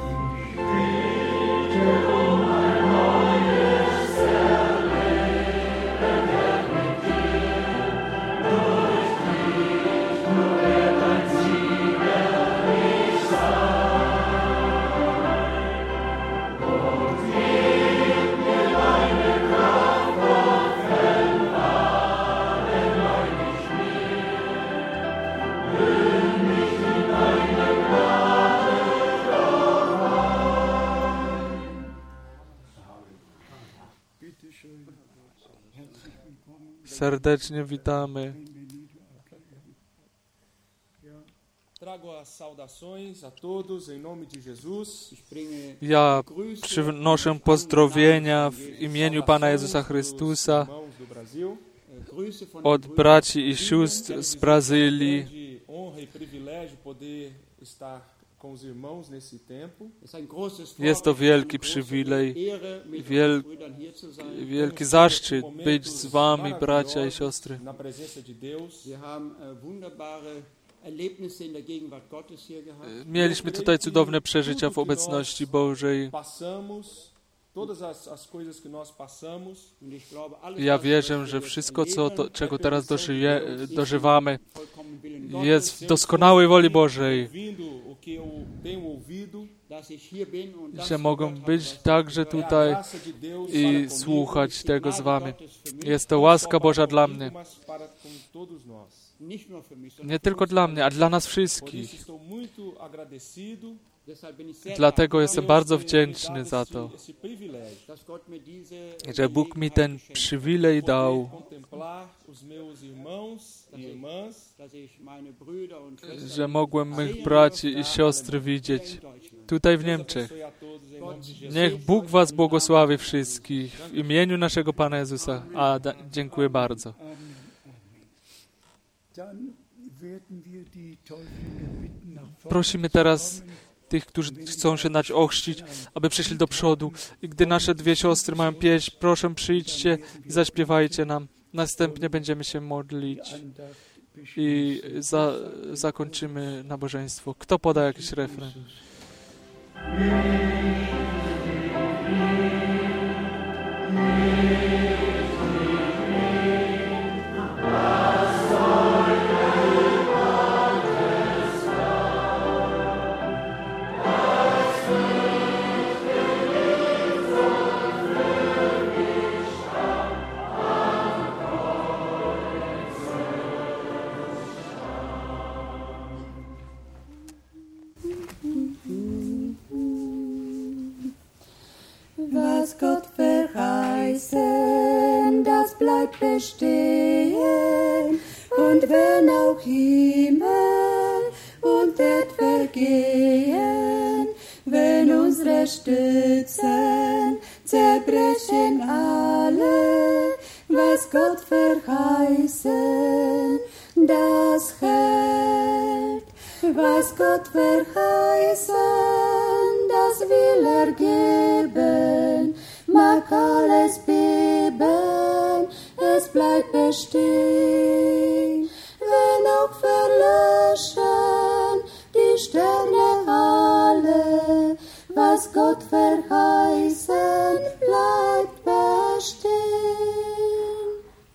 Serdecznie witamy. Ja przynoszę pozdrowienia w imieniu Pana Jezusa Chrystusa od braci i sióstr z Brazylii. Jest to wielki przywilej, wielki zaszczyt być z Wami, bracia i siostry. Mieliśmy tutaj cudowne przeżycia w obecności Bożej. Ja wierzę, że wszystko, czego teraz dożywamy, jest w doskonałej woli Bożej. Że mogą być także tutaj i słuchać tego z Wami. Jest to łaska Boża dla mnie. Nie tylko dla mnie, a dla nas wszystkich. Dlatego jestem bardzo wdzięczny za to, że Bóg mi ten przywilej dał, że mogłem mych braci i siostry widzieć tutaj w Niemczech. Niech Bóg Was błogosławi wszystkich w imieniu naszego Pana Jezusa. Dziękuję bardzo. Prosimy teraz tych, którzy chcą się dać ochrzcić, aby przyszli do przodu. I gdy nasze dwie siostry mają pieśń, proszę przyjdźcie i zaśpiewajcie nam. Następnie będziemy się modlić i zakończymy nabożeństwo. Kto poda jakiś refren? Was Gott verheißen, das bleibt bestehen. Und wenn auch Himmel und Erd vergehen, wenn unsere Stützen zerbrechen alle, was Gott verheißen, das hält. Was Gott verheißen, das will er geben, mag alles beben, es bleibt bestehen. Wenn auch verlöschen die Sterne alle, was Gott verheißen, bleibt bestehen.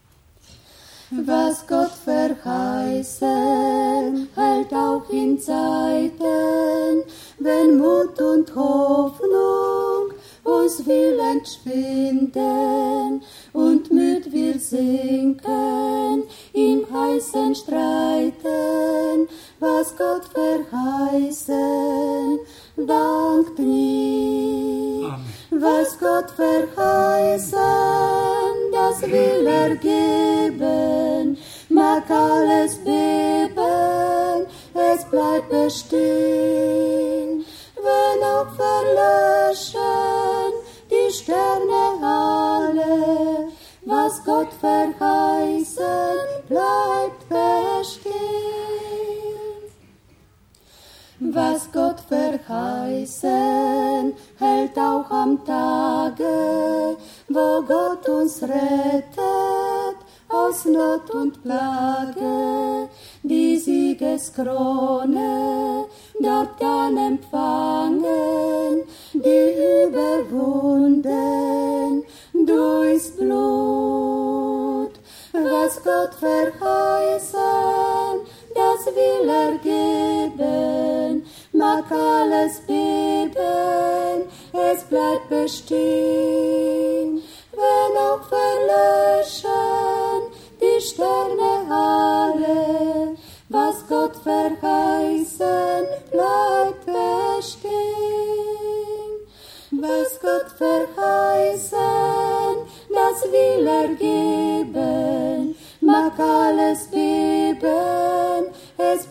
Was Gott verheißen, hält auch in Zeiten, wenn Mut und Hoffnung uns will entschwinden und müd wir sinken im heißen Streiten, was Gott verheißen, dankt nie. Amen. Was Gott verheißen, das will er geben, mag alles beben, es bleibt bestehen. Wenn auch verlöschen die Sterne alle, was Gott verheißen, bleibt bestehen. Was Gott verheißen, hält auch am Tage, wo Gott uns rettet aus Not und Plage, die Siegeskrone dort dann empfangen, die überwunden durchs Blut. Was Gott verheißen, das will er geben, mag alles beben, es bleibt bestehen. Wenn auch verlöschen die Sterne alle, was Gott verheißen, bleibt bestehen. Was Gott verheißen, das will er geben,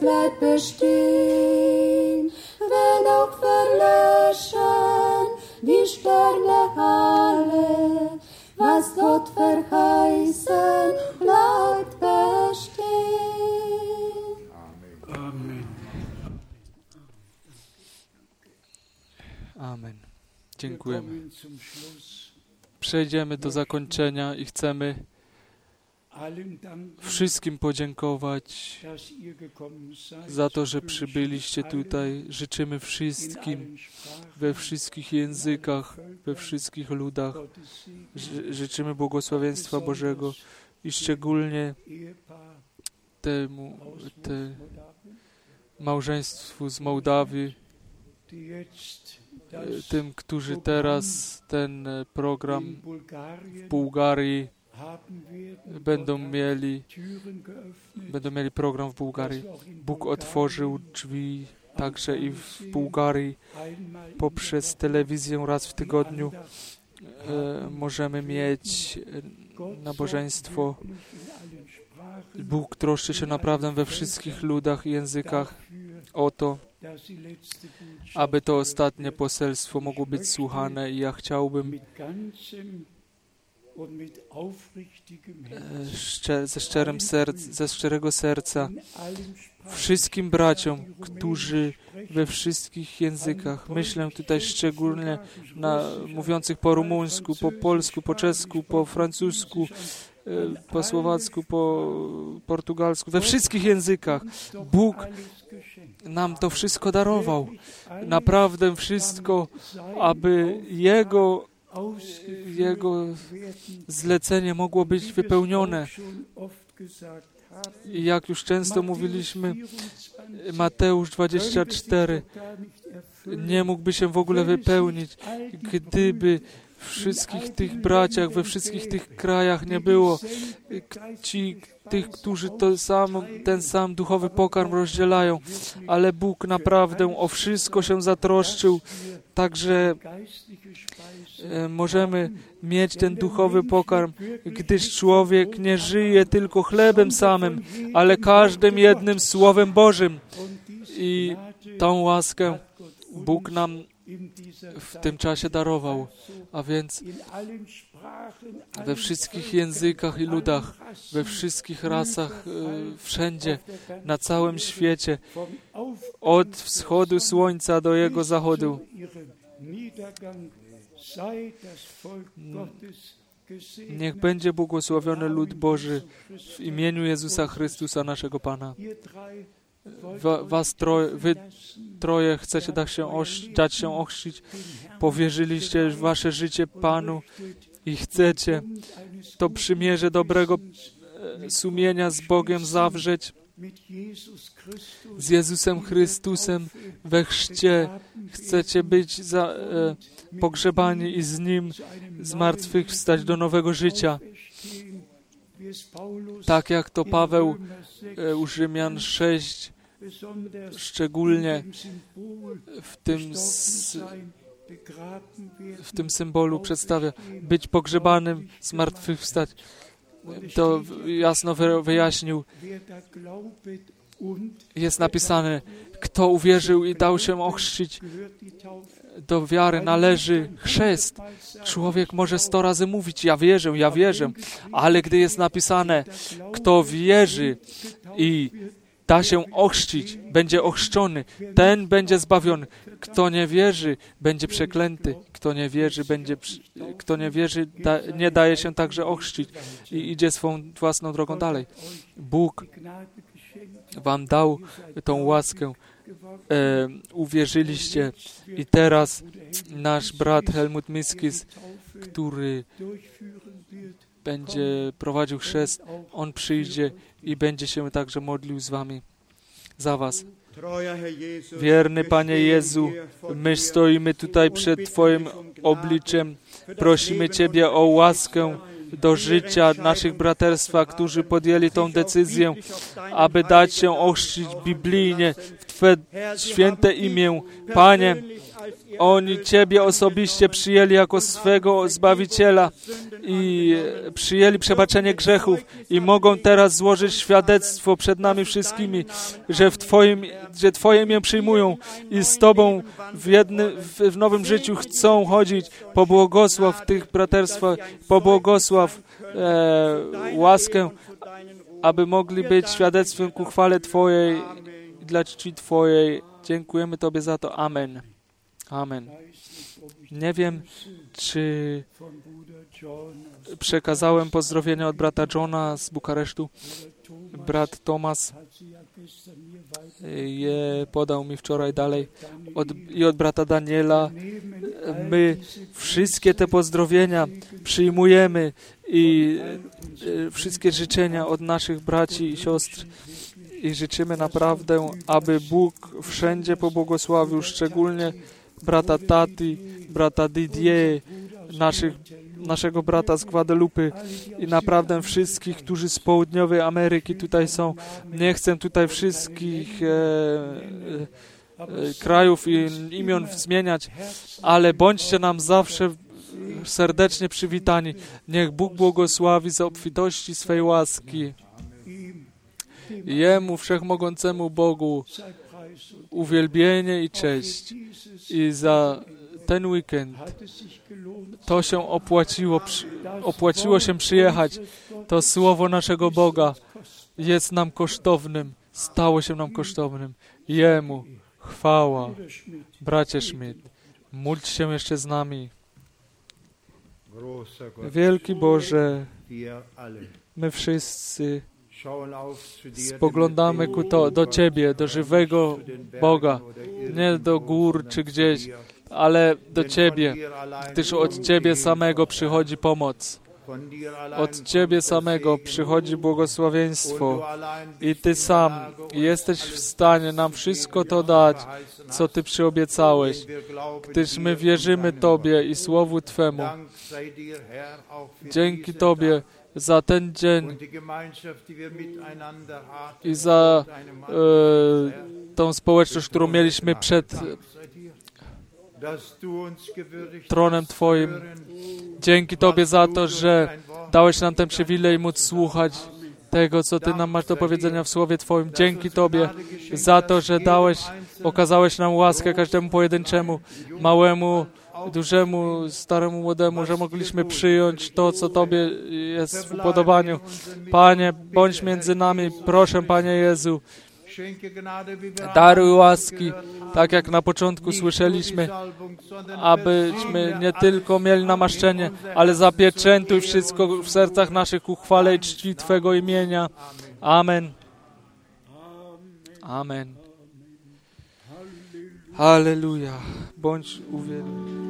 bleibt bestehen, wenn auch verlöschen die Sterne alle. Was Gott verheißen, bleibt bestehen. Amen. Amen. Dziękujemy. Przejdziemy do zakończenia i chcemy wszystkim podziękować za to, że przybyliście tutaj. Życzymy wszystkim we wszystkich językach, we wszystkich ludach. Życzymy błogosławieństwa Bożego i szczególnie temu małżeństwu z Mołdawii, tym, którzy teraz ten program w Bułgarii będą mieli program w Bułgarii. Bóg otworzył drzwi także i w Bułgarii. Poprzez telewizję raz w tygodniu możemy mieć nabożeństwo. Bóg troszczy się naprawdę we wszystkich ludach i językach o to, aby to ostatnie poselstwo mogło być słuchane i ja chciałbym ze szczerego serca wszystkim braciom, którzy we wszystkich językach, myślę tutaj szczególnie na mówiących po rumuńsku, po polsku, po czesku, po francusku, po słowacku, po portugalsku, we wszystkich językach. Bóg nam to wszystko darował. Naprawdę wszystko, aby Jego zlecenie mogło być wypełnione. I jak już często mówiliśmy, Mateusz 24 nie mógłby się w ogóle wypełnić, gdyby w wszystkich tych braciach, we wszystkich tych krajach nie było tych, którzy ten sam duchowy pokarm rozdzielają, ale Bóg naprawdę o wszystko się zatroszczył, także możemy mieć ten duchowy pokarm, gdyż człowiek nie żyje tylko chlebem samym, ale każdym jednym Słowem Bożym. I tą łaskę Bóg nam w tym czasie darował, a więc we wszystkich językach i ludach, we wszystkich rasach, wszędzie, na całym świecie, od wschodu słońca do jego zachodu. Niech będzie błogosławiony lud Boży w imieniu Jezusa Chrystusa, naszego Pana. Wy troje chcecie dać się ochrzcić, powierzyliście wasze życie Panu i chcecie to przymierze dobrego sumienia z Bogiem zawrzeć, z Jezusem Chrystusem we chrzcie. Chcecie być pogrzebani i z Nim zmartwychwstać do nowego życia. Tak jak to Paweł u Rzymian 6 szczególnie w tym symbolu przedstawia, być pogrzebanym, zmartwychwstać. To jasno wyjaśnił. Jest napisane, kto uwierzył i dał się ochrzcić, do wiary należy chrzest. Człowiek może 100 razy mówić, ja wierzę, ale gdy jest napisane, kto wierzy i da się ochrzcić, będzie ochrzczony, ten będzie zbawiony. Kto nie wierzy, będzie przeklęty. Kto nie wierzy, nie daje się także ochrzcić i idzie swą własną drogą dalej. Bóg wam dał tą łaskę. Uwierzyliście i teraz nasz brat Helmut Miskis, który będzie prowadził chrzest, on przyjdzie i będzie się także modlił z wami, za was. Wierny Panie Jezu, my stoimy tutaj przed Twoim obliczem. Prosimy Ciebie o łaskę do życia naszych braterstwa, którzy podjęli tą decyzję, aby dać się ochrzcić biblijnie w Twe święte imię. Panie, Oni Ciebie osobiście przyjęli jako swego Zbawiciela i przyjęli przebaczenie grzechów i mogą teraz złożyć świadectwo przed nami wszystkimi, że Twoje imię przyjmują i z Tobą w nowym życiu chcą chodzić. Pobłogosław tych braterstwa, pobłogosław łaskę, aby mogli być świadectwem ku chwale Twojej i dla czci Twojej. Dziękujemy Tobie za to. Amen. Amen. Nie wiem, czy przekazałem pozdrowienia od brata Johna z Bukaresztu. Brat Tomasz je podał mi wczoraj dalej. I od brata Daniela. My wszystkie te pozdrowienia przyjmujemy i wszystkie życzenia od naszych braci i siostr. I życzymy naprawdę, aby Bóg wszędzie pobłogosławił, szczególnie brata Tati, brata Didier, naszego brata z Guadalupe i naprawdę wszystkich, którzy z południowej Ameryki tutaj są. Nie chcę tutaj wszystkich krajów i imion zmieniać, ale bądźcie nam zawsze serdecznie przywitani. Niech Bóg błogosławi za obfitości swej łaski. Jemu Wszechmogącemu Bogu uwielbienie i cześć. I za ten weekend to się opłaciło się przyjechać. To słowo naszego Boga jest nam kosztownym, stało się nam kosztownym. Jemu chwała. Bracie Schmidt, módl się jeszcze z nami. Wielki Boże, my wszyscy spoglądamy do Ciebie, do żywego Boga, nie do gór czy gdzieś, ale do Ciebie, gdyż od Ciebie samego przychodzi pomoc. Od Ciebie samego przychodzi błogosławieństwo i Ty sam jesteś w stanie nam wszystko to dać, co Ty przyobiecałeś, gdyż my wierzymy Tobie i Słowu Twemu. Dzięki Tobie za ten dzień i za tą społeczność, którą mieliśmy przed tronem Twoim. Dzięki Tobie za to, że dałeś nam ten przywilej móc słuchać tego, co Ty nam masz do powiedzenia w Słowie Twoim. Dzięki Tobie za to, że okazałeś nam łaskę każdemu pojedynczemu, małemu, dużemu, staremu, młodemu, że mogliśmy przyjąć to, co Tobie jest w upodobaniu. Panie, bądź między nami, proszę, Panie Jezu. Daruj łaski, tak jak na początku słyszeliśmy, abyśmy nie tylko mieli namaszczenie, ale zapieczętuj wszystko w sercach naszych ku chwale i czci Twego imienia. Amen. Amen. Halleluja. Bądź uwielbiony.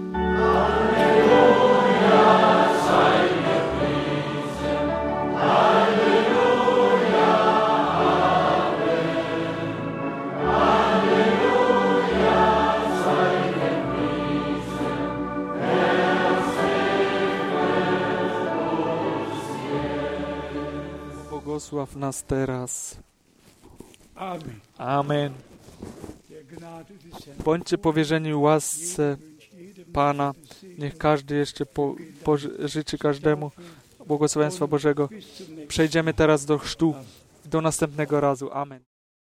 Błogosław nas teraz. Amen. Bądźcie powierzeni łasce Pana. Niech każdy jeszcze życzy każdemu błogosławieństwa Bożego. Przejdziemy teraz do chrztu. Do następnego razu. Amen.